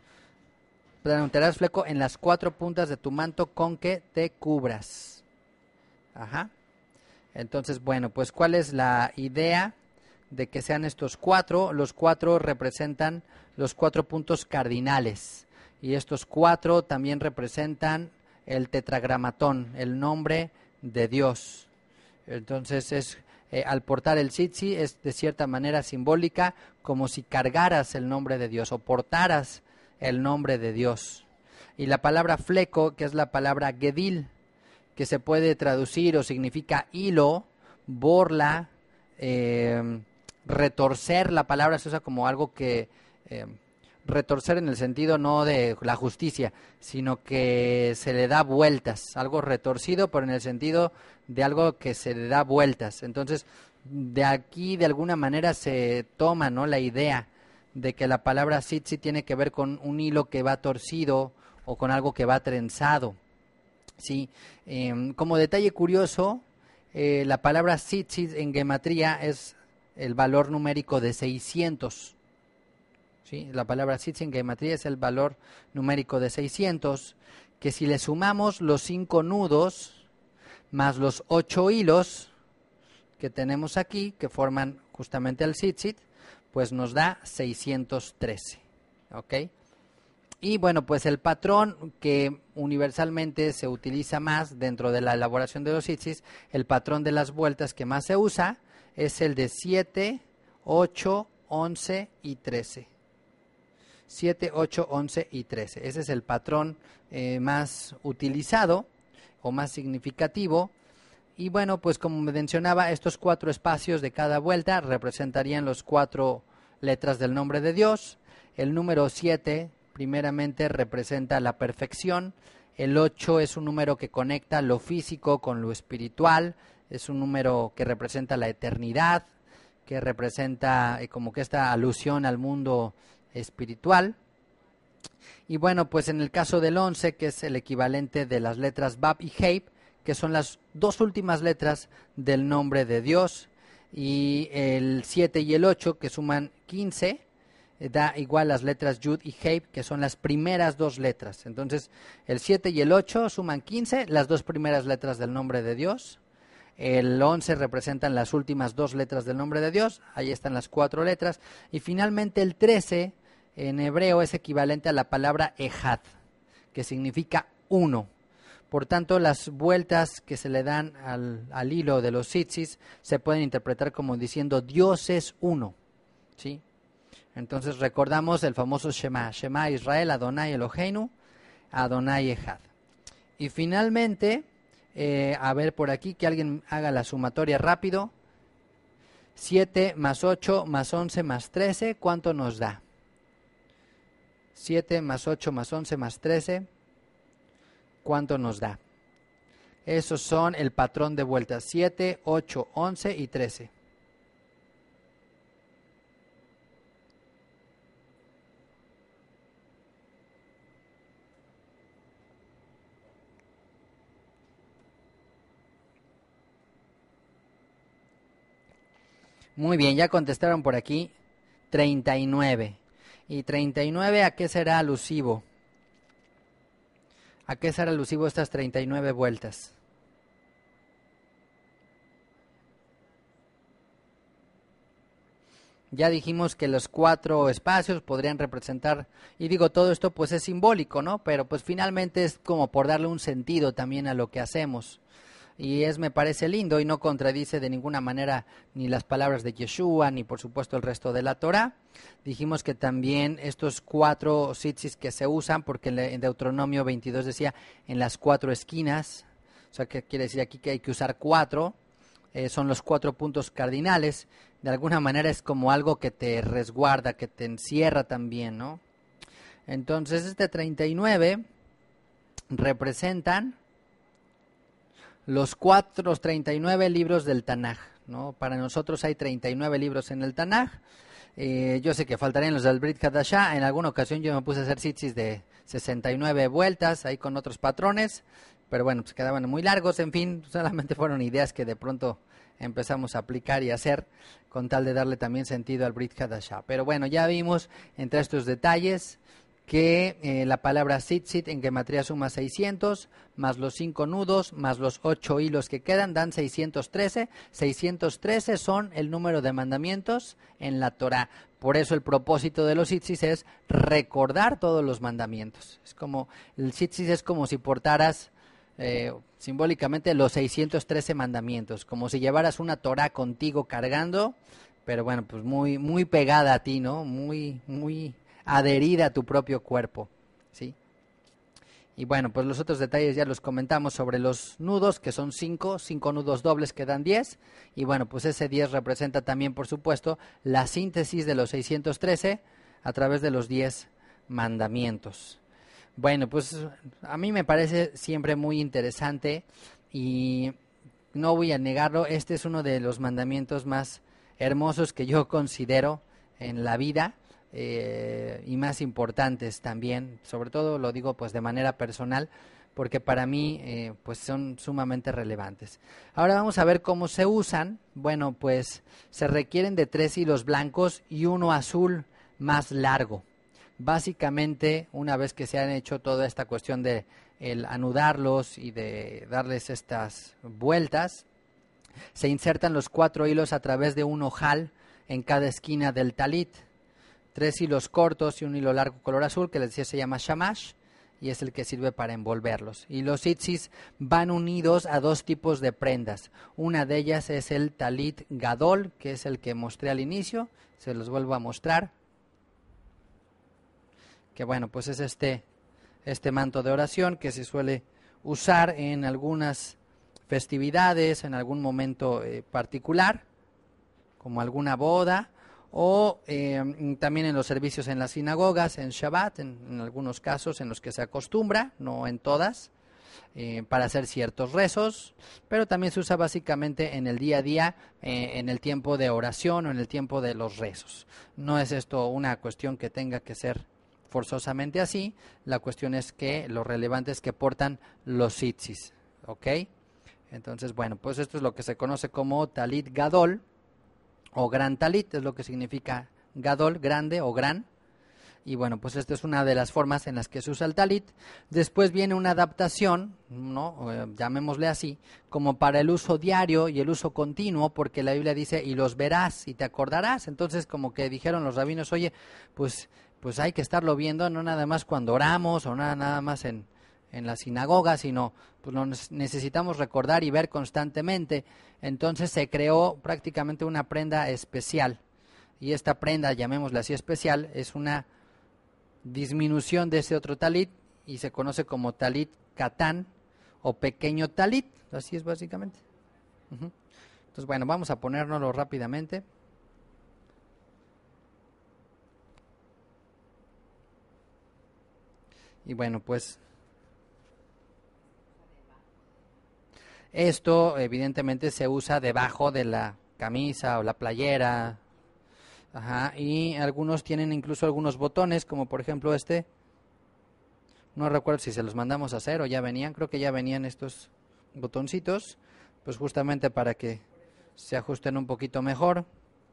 Speaker 1: Te harás fleco en las cuatro puntas de tu manto con que te cubras. Ajá. Entonces, bueno, pues ¿cuál es la idea de que sean estos cuatro? Los cuatro representan los cuatro puntos cardinales. Y estos cuatro también representan el tetragramatón, el nombre de Dios. Entonces, es eh, al portar el tzitzi es de cierta manera simbólica, como si cargaras el nombre de Dios o portaras el nombre de Dios. Y la palabra fleco, que es la palabra gedil, que se puede traducir o significa hilo, borla, eh, retorcer. La palabra se usa como algo que, eh, retorcer en el sentido no de la justicia, sino que se le da vueltas, algo retorcido, pero en el sentido de algo que se le da vueltas. Entonces, de aquí de alguna manera se toma, ¿no?, la idea de que la palabra tzitzi tiene que ver con un hilo que va torcido o con algo que va trenzado. Sí, eh, como detalle curioso, eh, la palabra tzitzi en gematría es el valor numérico de seiscientos. ¿Sí? La palabra tzitzi en gematría es el valor numérico de seiscientos, que si le sumamos los cinco nudos más los ocho hilos que tenemos aquí, que forman justamente el tzitzit, pues nos da seiscientos trece, ¿ok? Y bueno, pues el patrón que universalmente se utiliza más dentro de la elaboración de los tzitzis, el patrón de las vueltas que más se usa, es el de siete, ocho, once y trece. siete, ocho, once y trece. Ese es el patrón eh, más utilizado o más significativo. Y bueno, pues como mencionaba, estos cuatro espacios de cada vuelta representarían los cuatro letras del nombre de Dios. El número siete primeramente representa la perfección. El ocho es un número que conecta lo físico con lo espiritual, es un número que representa la eternidad, que representa eh, como que esta alusión al mundo espiritual. Y bueno, pues en el caso del once, que es el equivalente de las letras Bab y Hei, que son las dos últimas letras del nombre de Dios, y el siete y el ocho, que suman quince, eh, da igual las letras Yud y Hei, que son las primeras dos letras. Entonces, el siete y el ocho suman quince, las dos primeras letras del nombre de Dios. El once representan las últimas dos letras del nombre de Dios, ahí están las cuatro letras. Y finalmente el trece, en hebreo, es equivalente a la palabra Ejad, que significa uno. Por tanto, las vueltas que se le dan al, al hilo de los tzitzis se pueden interpretar como diciendo Dios es uno, ¿sí? Entonces recordamos el famoso Shema, Shema Israel, Adonai Eloheinu, Adonai Ejad. Y finalmente, eh, a ver por aquí, que alguien haga la sumatoria rápido. siete más ocho más once más trece, ¿cuánto nos da? siete más ocho más once más trece, ¿cuánto nos da? Esos son el patrón de vueltas, siete, ocho, once y trece. Muy bien, ya contestaron por aquí treinta y nueve. ¿Y treinta y nueve a qué será alusivo? ¿A qué será alusivo estas treinta y nueve vueltas? Ya dijimos que los cuatro espacios podrían representar, y digo, todo esto pues es simbólico, ¿no? Pero pues finalmente es como por darle un sentido también a lo que hacemos. Y es, me parece lindo y no contradice de ninguna manera ni las palabras de Yeshua, ni por supuesto el resto de la Torah. Dijimos que también estos cuatro tzitzis que se usan, porque en Deuteronomio veintidós decía en las cuatro esquinas, o sea que quiere decir aquí que hay que usar cuatro, eh, son los cuatro puntos cardinales. De alguna manera es como algo que te resguarda, que te encierra también, ¿no? Entonces este treinta y nueve representan los cuatro, los treinta y nueve libros del Tanaj, ¿no? Para nosotros hay treinta y nueve libros en el Tanaj. Eh, yo sé que faltarían los del Brit Hadashah. En alguna ocasión yo me puse a hacer tzitzis de sesenta y nueve vueltas, ahí con otros patrones, pero bueno, pues quedaban muy largos. En fin, solamente fueron ideas que de pronto empezamos a aplicar y hacer con tal de darle también sentido al Brit Hadashah. Pero bueno, ya vimos entre estos detalles que eh, la palabra tzitzit en gematría suma seiscientos, más los cinco nudos, más los ocho hilos que quedan, dan seiscientos trece. seiscientos trece son el número de mandamientos en la Torah. Por eso el propósito de los tzitzis es recordar todos los mandamientos. Es como, el tzitzit es como si portaras eh, simbólicamente los seiscientos trece mandamientos, como si llevaras una Torah contigo cargando, pero bueno, pues muy, muy pegada a ti, ¿no? Muy, muy adherida a tu propio cuerpo, ¿sí? Y bueno, pues los otros detalles ya los comentamos sobre los nudos, que son cinco, cinco nudos dobles que dan diez, y bueno, pues ese diez representa también, por supuesto, la síntesis de los seiscientos trece a través de los diez mandamientos. Bueno, pues a mí me parece siempre muy interesante y no voy a negarlo, este es uno de los mandamientos más hermosos que yo considero en la vida. Eh, y más importantes también, sobre todo lo digo pues de manera personal, porque para mí eh, pues son sumamente relevantes. Ahora vamos a ver cómo se usan. Bueno, pues se requieren de tres hilos blancos y uno azul más largo. Básicamente, una vez que se han hecho toda esta cuestión de el anudarlos y de darles estas vueltas, se insertan los cuatro hilos a través de un ojal en cada esquina del talit. Tres hilos cortos y un hilo largo color azul, que les decía se llama shamash, y es el que sirve para envolverlos. Y los tzitzis van unidos a dos tipos de prendas. Una de ellas es el talit gadol, que es el que mostré al inicio, se los vuelvo a mostrar. Que bueno, pues es este, este manto de oración que se suele usar en algunas festividades, en algún momento eh, particular, como alguna boda, o eh, también en los servicios en las sinagogas, en Shabbat, en, en algunos casos en los que se acostumbra, no en todas, eh, para hacer ciertos rezos, pero también se usa básicamente en el día a día, eh, en el tiempo de oración o en el tiempo de los rezos. No es esto una cuestión que tenga que ser forzosamente así, la cuestión es que lo relevante es que portan los tzitzis, ¿ok? Entonces, bueno, pues esto es lo que se conoce como talit gadol, o gran talit, es lo que significa gadol, grande o gran. Y bueno, pues esta es una de las formas en las que se usa el talit. Después viene una adaptación, ¿no? Eh, llamémosle así, como para el uso diario y el uso continuo, porque la Biblia dice, y los verás y te acordarás. Entonces, como que dijeron los rabinos, oye, pues, pues hay que estarlo viendo, no nada más cuando oramos o nada, nada más en, en la sinagoga, sino pues lo necesitamos recordar y ver constantemente. Entonces se creó prácticamente una prenda especial. Y esta prenda, llamémosla así especial, es una disminución de ese otro talit y se conoce como talit katán o pequeño talit, así es básicamente. Uh-huh. Entonces, bueno, vamos a ponérnoslo rápidamente. Y bueno, pues esto evidentemente se usa debajo de la camisa o la playera. Ajá, y algunos tienen incluso algunos botones, como por ejemplo este. No recuerdo si se los mandamos a hacer o ya venían, creo que ya venían estos botoncitos, pues justamente para que se ajusten un poquito mejor.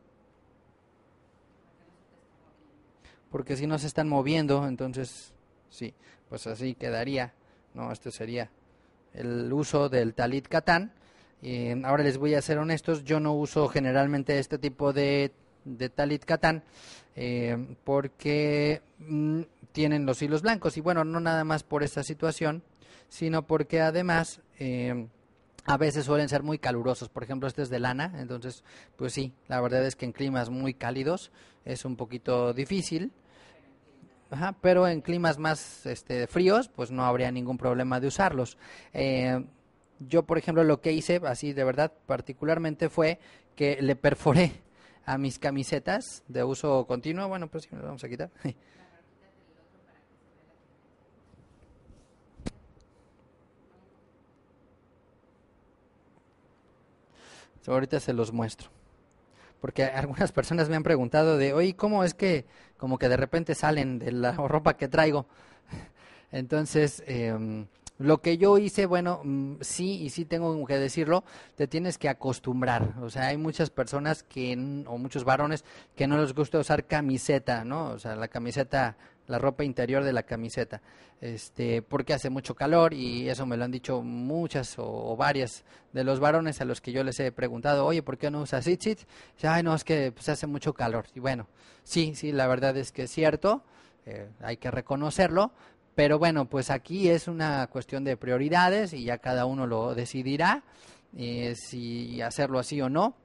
Speaker 1: Porque si no se están moviendo, entonces sí, pues así quedaría. No, este sería el uso del talit katán. Eh, ahora les voy a ser honestos, yo no uso generalmente este tipo de de talit katán eh, porque mm, tienen los hilos blancos y bueno, no nada más por esta situación, sino porque además eh, a veces suelen ser muy calurosos. Por ejemplo, este es de lana, entonces pues sí, la verdad es que en climas muy cálidos es un poquito difícil. Ajá, pero en climas más este, fríos pues no habría ningún problema de usarlos. eh, yo por ejemplo lo que hice así de verdad particularmente fue que le perforé a mis camisetas de uso continuo. Bueno, pues sí, me lo vamos a quitar. Ahorita se los muestro. Porque algunas personas me han preguntado de, oye, ¿cómo es que como que de repente salen de la ropa que traigo? Entonces, eh, lo que yo hice, bueno, mm, sí, y sí tengo que decirlo, te tienes que acostumbrar. O sea, hay muchas personas que, n- o muchos varones que no les gusta usar camiseta, ¿no? O sea, la camiseta, la ropa interior de la camiseta, este, porque hace mucho calor y eso me lo han dicho muchas o, o varias de los varones a los que yo les he preguntado, oye, ¿por qué no usas tzitzit? Dice, ay, no, es que pues, hace mucho calor. Y bueno, sí, sí, la verdad es que es cierto, eh, hay que reconocerlo. Pero bueno, pues aquí es una cuestión de prioridades y ya cada uno lo decidirá eh, si hacerlo así o no.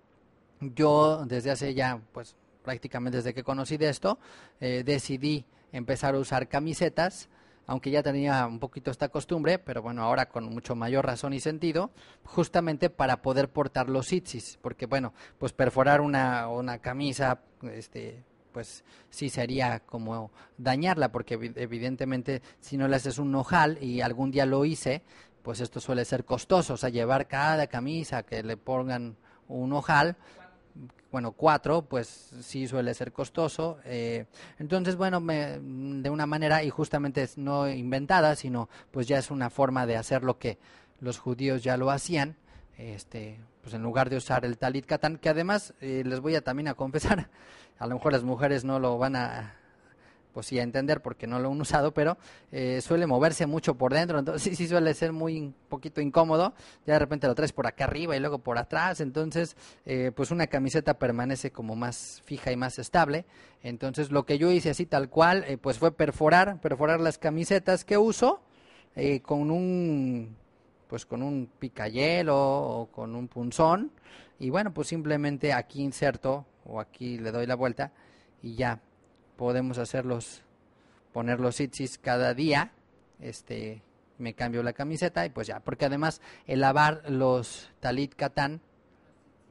Speaker 1: Yo desde hace ya, pues prácticamente desde que conocí de esto, eh, decidí empezar a usar camisetas, aunque ya tenía un poquito esta costumbre, pero bueno, ahora con mucho mayor razón y sentido, justamente para poder portar los tzitzis, porque bueno, pues perforar una, una camisa, este pues sí sería como dañarla, porque evi- evidentemente si no le haces un ojal, y algún día lo hice, pues esto suele ser costoso, o sea, llevar cada camisa que le pongan un ojal, bueno, cuatro, pues sí suele ser costoso. Eh, entonces, bueno, me, de una manera, y justamente es no inventada, sino pues ya es una forma de hacer lo que los judíos ya lo hacían, este, pues en lugar de usar el talit katán, que además eh, les voy a también a confesar, a lo mejor las mujeres no lo van a pues sí a entender porque no lo han usado, pero eh, suele moverse mucho por dentro, entonces sí, sí suele ser muy un poquito incómodo, ya de repente lo traes por acá arriba y luego por atrás, entonces eh, pues una camiseta permanece como más fija y más estable. Entonces lo que yo hice así tal cual, eh, pues fue perforar, perforar las camisetas que uso eh, con un pues con un picayelo o con un punzón, y bueno, pues simplemente aquí inserto o aquí le doy la vuelta y ya podemos hacerlos, poner los tzitzis cada día, este, me cambio la camiseta y pues ya, porque además el lavar los talit katán,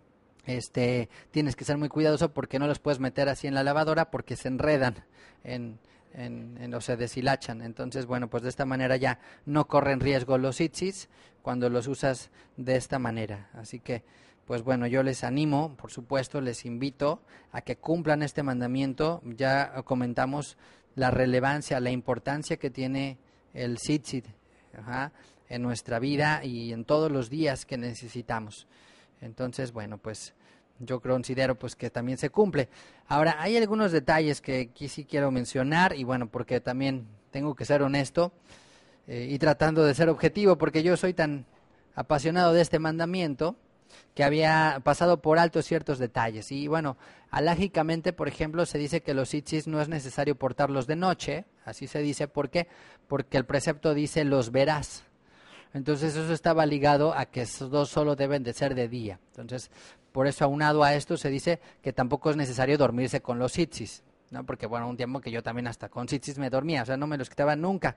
Speaker 1: este, tienes que ser muy cuidadoso porque no los puedes meter así en la lavadora porque se enredan en, en, en o se deshilachan. Entonces, bueno, pues de esta manera ya no corren riesgo los tzitzis cuando los usas de esta manera. Así que, pues bueno, yo les animo, por supuesto, les invito a que cumplan este mandamiento. Ya comentamos la relevancia, la importancia que tiene el tzitzit, ajá, en nuestra vida y en todos los días que necesitamos. Entonces, bueno, pues yo considero pues que también se cumple. Ahora, hay algunos detalles que aquí sí quiero mencionar y bueno, porque también tengo que ser honesto eh, y tratando de ser objetivo, porque yo soy tan apasionado de este mandamiento que había pasado por alto ciertos detalles. Y bueno, alágicamente, por ejemplo, se dice que los tzitzis no es necesario portarlos de noche, así se dice, ¿por qué? Porque el precepto dice los verás. Entonces eso estaba ligado a que esos dos solo deben de ser de día. Entonces, por eso aunado a esto se dice que tampoco es necesario dormirse con los tzitzis, ¿no? Porque bueno, un tiempo que yo también hasta con tzitzis me dormía, o sea, no me los quitaba nunca.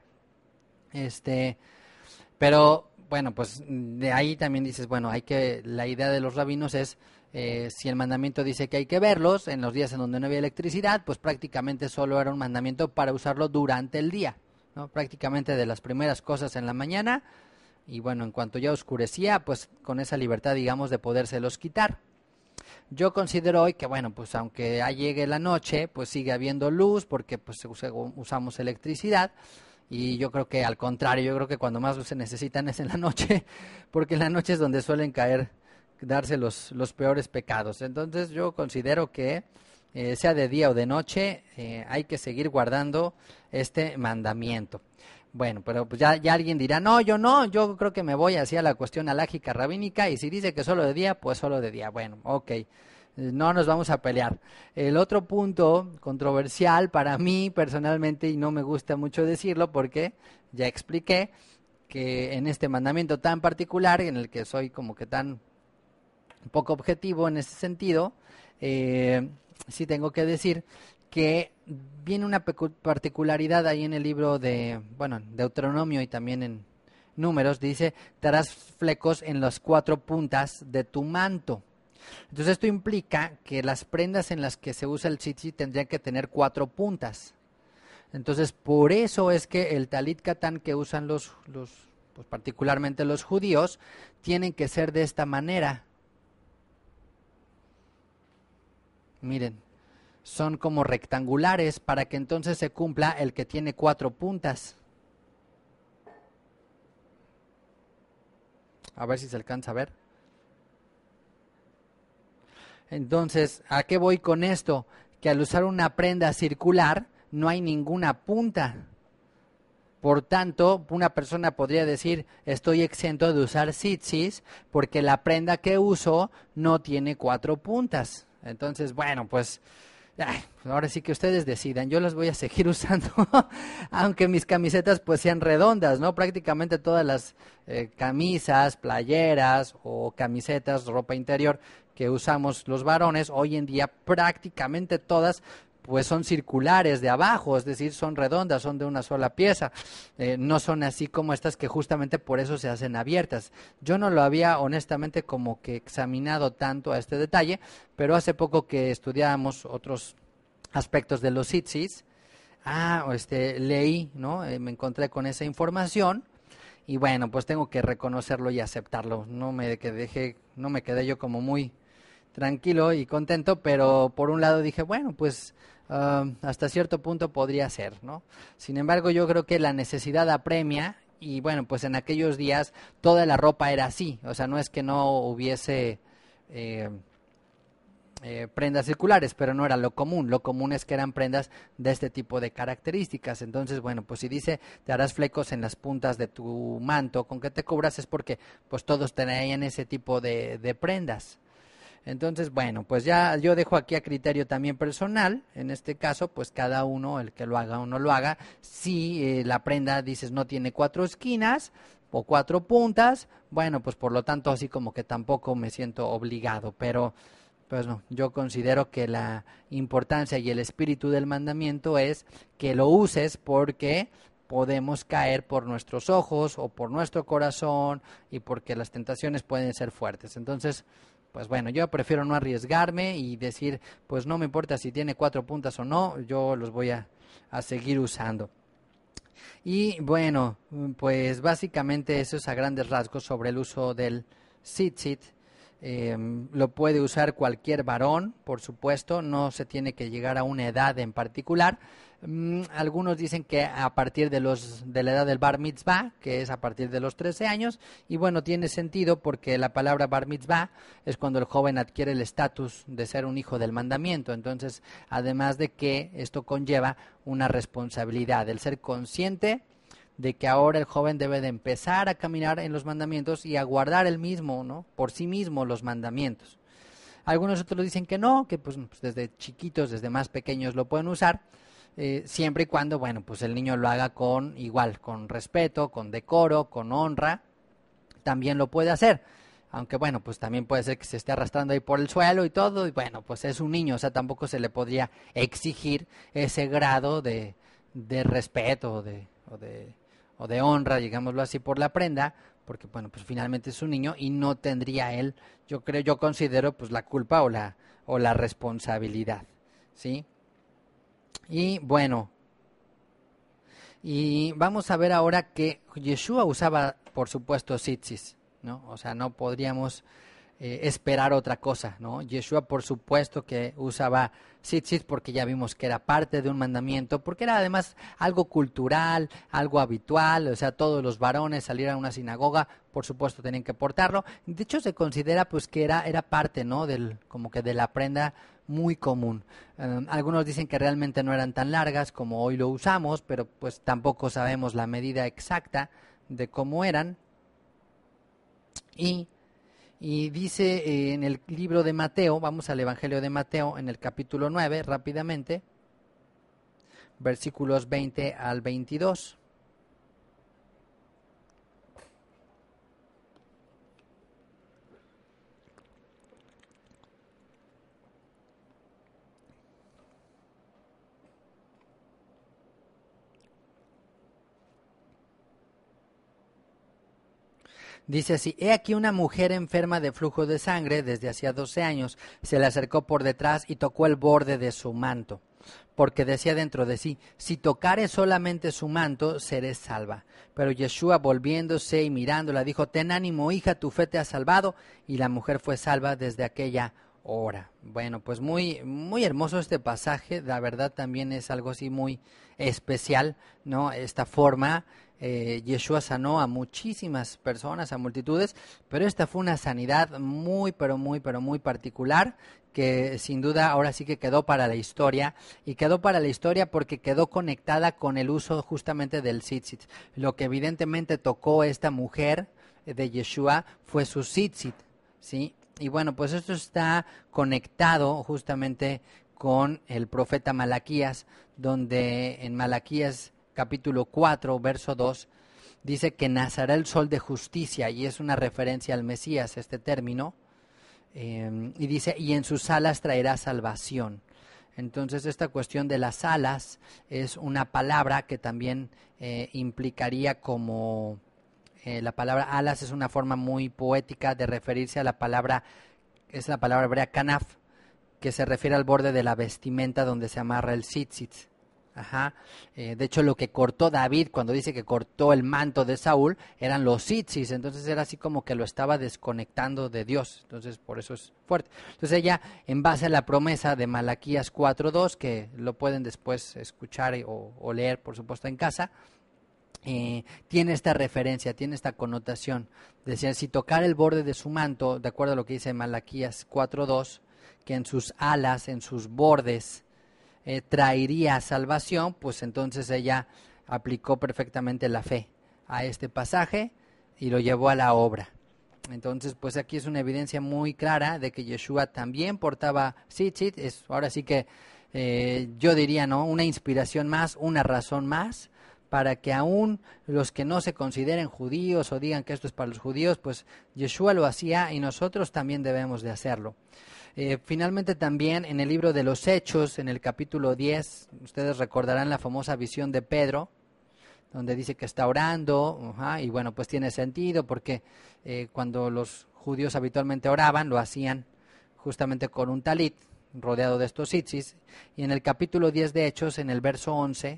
Speaker 1: Este, pero bueno, pues de ahí también dices, bueno, hay que, la idea de los rabinos es, eh, si el mandamiento dice que hay que verlos en los días en donde no había electricidad, pues prácticamente solo era un mandamiento para usarlo durante el día, ¿no? Prácticamente de las primeras cosas en la mañana. Y bueno, en cuanto ya oscurecía, pues con esa libertad, digamos, de podérselos quitar. Yo considero hoy que, bueno, pues aunque ya llegue la noche, pues sigue habiendo luz porque pues usamos electricidad. Y yo creo que al contrario, yo creo que cuando más se necesitan es en la noche, porque en la noche es donde suelen caer, darse los, los peores pecados. Entonces yo considero que eh, sea de día o de noche, eh, hay que seguir guardando este mandamiento. Bueno, pero pues ya, ya alguien dirá, no, yo no, yo creo que me voy hacia la cuestión alágica rabínica y si dice que solo de día, pues solo de día. Bueno, ok, no nos vamos a pelear. El otro punto controversial para mí personalmente, y no me gusta mucho decirlo porque ya expliqué que en este mandamiento tan particular, en el que soy como que tan poco objetivo en ese sentido, eh, sí tengo que decir que viene una particularidad ahí en el libro de, bueno, Deuteronomio y también en Números, dice, te harás flecos en las cuatro puntas de tu manto. Entonces esto implica que las prendas en las que se usa el tzitzit tendrían que tener cuatro puntas. Entonces por eso es que el talit katán que usan los, los pues particularmente los judíos, tienen que ser de esta manera. Miren, son como rectangulares para que entonces se cumpla el que tiene cuatro puntas. A ver si se alcanza a ver. Entonces, ¿a qué voy con esto? Que al usar una prenda circular no hay ninguna punta. Por tanto, una persona podría decir, estoy exento de usar tzitzis porque la prenda que uso no tiene cuatro puntas. Entonces, bueno, pues ay, ahora sí que ustedes decidan, yo las voy a seguir usando, aunque mis camisetas pues sean redondas, ¿no? Prácticamente todas las eh, camisas, playeras o camisetas, ropa interior que usamos los varones, hoy en día prácticamente todas pues son circulares de abajo, es decir, son redondas, son de una sola pieza, eh, no son así como estas que justamente por eso se hacen abiertas. Yo no lo había honestamente como que examinado tanto a este detalle, pero hace poco que estudiábamos otros aspectos de los tzitzis, ah, este, leí, ¿no? Eh, me encontré con esa información y bueno, pues tengo que reconocerlo y aceptarlo. No me quedé, no me quedé yo como muy tranquilo y contento, pero por un lado dije, bueno, pues uh, hasta cierto punto podría ser, ¿no? Sin embargo, yo creo que la necesidad apremia y bueno, pues en aquellos días toda la ropa era así, o sea, no es que no hubiese eh, eh, prendas circulares, pero no era lo común, lo común es que eran prendas de este tipo de características. Entonces, bueno, pues si dice, te harás flecos en las puntas de tu manto con que te cubras, es porque pues todos tenían ese tipo de, de prendas. Entonces, bueno, pues ya yo dejo aquí a criterio también personal, en este caso, pues cada uno, el que lo haga o no lo haga, si eh, la prenda, dices, no tiene cuatro esquinas o cuatro puntas, bueno, pues por lo tanto así como que tampoco me siento obligado, pero pues no, yo considero que la importancia y el espíritu del mandamiento es que lo uses porque podemos caer por nuestros ojos o por nuestro corazón y porque las tentaciones pueden ser fuertes. Entonces, pues bueno, yo prefiero no arriesgarme y decir, pues no me importa si tiene cuatro puntas o no, yo los voy a, a seguir usando. Y bueno, pues básicamente eso es a grandes rasgos sobre el uso del tzitzit. Eh, lo puede usar cualquier varón, por supuesto, no se tiene que llegar a una edad en particular. Mm, algunos dicen que a partir de, los, de la edad del bar mitzvah, que es a partir de los trece años, y bueno, tiene sentido porque la palabra bar mitzvah es cuando el joven adquiere el estatus de ser un hijo del mandamiento. Entonces, además de que esto conlleva una responsabilidad, el ser consciente de que ahora el joven debe de empezar a caminar en los mandamientos y a guardar él mismo, ¿no?, por sí mismo los mandamientos. Algunos otros dicen que no, que pues desde chiquitos, desde más pequeños lo pueden usar, eh, siempre y cuando, bueno, pues el niño lo haga con igual, con respeto, con decoro, con honra, también lo puede hacer. Aunque bueno, pues también puede ser que se esté arrastrando ahí por el suelo y todo, y bueno, pues es un niño, o sea, tampoco se le podría exigir ese grado de, de respeto o de, o de o de honra, digámoslo así, por la prenda, porque bueno, pues finalmente es un niño y no tendría él, yo creo, yo considero, pues la culpa o la o la responsabilidad, ¿sí? Y bueno, y vamos a ver ahora que Yeshua usaba, por supuesto, tzitzis, ¿no? O sea, no podríamos eh, esperar otra cosa, ¿no? Yeshua, por supuesto, que usaba tzitzit porque ya vimos que era parte de un mandamiento, porque era además algo cultural, algo habitual, o sea, todos los varones salir a una sinagoga, por supuesto, tenían que portarlo. De hecho, se considera pues que era era parte, ¿no?, del como que de la prenda muy común. Um, algunos dicen que realmente no eran tan largas como hoy lo usamos, pero pues tampoco sabemos la medida exacta de cómo eran. Y Y dice eh, en el libro de Mateo, vamos al Evangelio de Mateo, en el capítulo nueve, rápidamente, versículos veinte al veintidós. Dice así: he aquí una mujer enferma de flujo de sangre desde hacía doce años, se le acercó por detrás y tocó el borde de su manto, porque decía dentro de sí: si tocare solamente su manto, seré salva. Pero Yeshua, volviéndose y mirándola, dijo: ten ánimo, hija, tu fe te ha salvado. Y la mujer fue salva desde aquella hora. Bueno, pues muy, muy hermoso este pasaje, la verdad también es algo así muy especial, ¿no? Esta forma. Eh, Yeshua sanó a muchísimas personas, a multitudes, pero esta fue una sanidad muy, pero muy, pero muy particular, que sin duda ahora sí que quedó para la historia, y quedó para la historia porque quedó conectada con el uso justamente del tzitzit. Lo que evidentemente tocó esta mujer de Yeshua fue su tzitzit, ¿sí? Y bueno, pues esto está conectado justamente con el profeta Malaquías, donde en Malaquías capítulo cuatro, verso dos, dice que nacerá el sol de justicia, y es una referencia al Mesías este término, eh, y dice, y en sus alas traerá salvación. Entonces esta cuestión de las alas es una palabra que también eh, implicaría como, eh, la palabra alas es una forma muy poética de referirse a la palabra, es la palabra hebrea kanaf, que se refiere al borde de la vestimenta donde se amarra el tzitzit. Ajá. Eh, de hecho, lo que cortó David cuando dice que cortó el manto de Saúl eran los tzitzis, entonces era así como que lo estaba desconectando de Dios, entonces por eso es fuerte. Entonces ella, en base a la promesa de Malaquías cuatro dos, que lo pueden después escuchar o, o leer, por supuesto, en casa, eh, tiene esta referencia, tiene esta connotación. Decía, si tocar el borde de su manto, de acuerdo a lo que dice Malaquías cuatro dos, que en sus alas, en sus bordes, Eh, traería salvación, pues entonces ella aplicó perfectamente la fe a este pasaje y lo llevó a la obra. Entonces, pues aquí es una evidencia muy clara de que Yeshua también portaba tzitzit. Es ahora sí que eh, yo diría, ¿no?, una inspiración más, una razón más para que aún los que no se consideren judíos o digan que esto es para los judíos, pues Yeshua lo hacía y nosotros también debemos de hacerlo. Eh, finalmente también en el libro de los Hechos, en el capítulo diez, ustedes recordarán la famosa visión de Pedro, donde dice que está orando, uh-huh, y bueno, pues tiene sentido porque eh, cuando los judíos habitualmente oraban, lo hacían justamente con un talit, rodeado de estos tzitzis. Y en el capítulo diez de Hechos, en el verso once,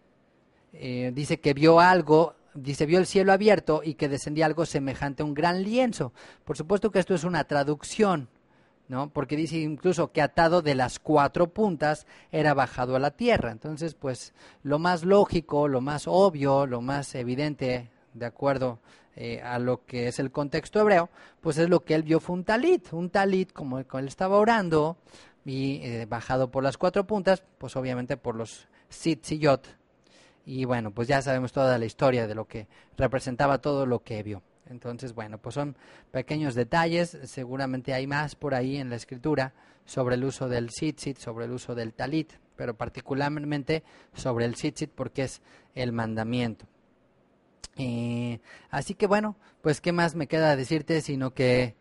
Speaker 1: eh, dice que vio algo, dice, vio el cielo abierto y que descendía algo semejante a un gran lienzo. Por supuesto que esto es una traducción, ¿no? Porque dice incluso que atado de las cuatro puntas era bajado a la tierra. Entonces, pues, lo más lógico, lo más obvio, lo más evidente, de acuerdo eh, a lo que es el contexto hebreo, pues es lo que él vio fue un talit, un talit como el que él estaba orando y eh, bajado por las cuatro puntas, pues obviamente por los tzitziyot. Y bueno, pues ya sabemos toda la historia de lo que representaba todo lo que vio. Entonces, bueno, pues son pequeños detalles, seguramente hay más por ahí en la escritura sobre el uso del tzitzit, sobre el uso del talit, pero particularmente sobre el tzitzit porque es el mandamiento. Eh, así que bueno, pues qué más me queda decirte sino que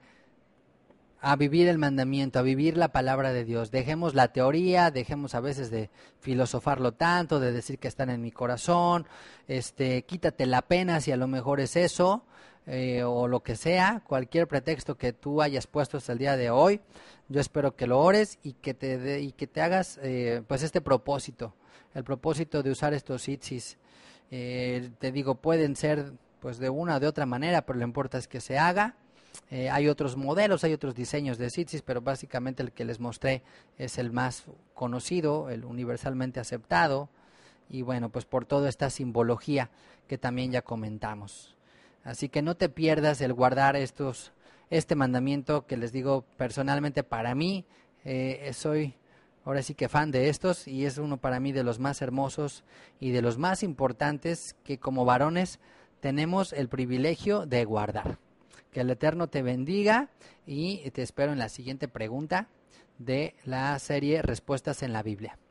Speaker 1: a vivir el mandamiento, a vivir la palabra de Dios. Dejemos la teoría, dejemos a veces de filosofarlo tanto, de decir que están en mi corazón, este, quítate la pena si a lo mejor es eso, eh, o lo que sea, cualquier pretexto que tú hayas puesto hasta el día de hoy. Yo espero que lo ores y que te, de, y que te hagas eh, pues este propósito, el propósito de usar estos tzitzis. Eh, te digo, pueden ser pues de una o de otra manera, pero lo importante es que se haga. Eh, hay otros modelos, hay otros diseños de tzitzis, pero básicamente el que les mostré es el más conocido, el universalmente aceptado, y bueno, pues por toda esta simbología que también ya comentamos. Así que no te pierdas el guardar estos, este mandamiento que les digo personalmente para mí, eh, soy ahora sí que fan de estos y es uno para mí de los más hermosos y de los más importantes que como varones tenemos el privilegio de guardar. Que el Eterno te bendiga y te espero en la siguiente pregunta de la serie Respuestas en la Biblia.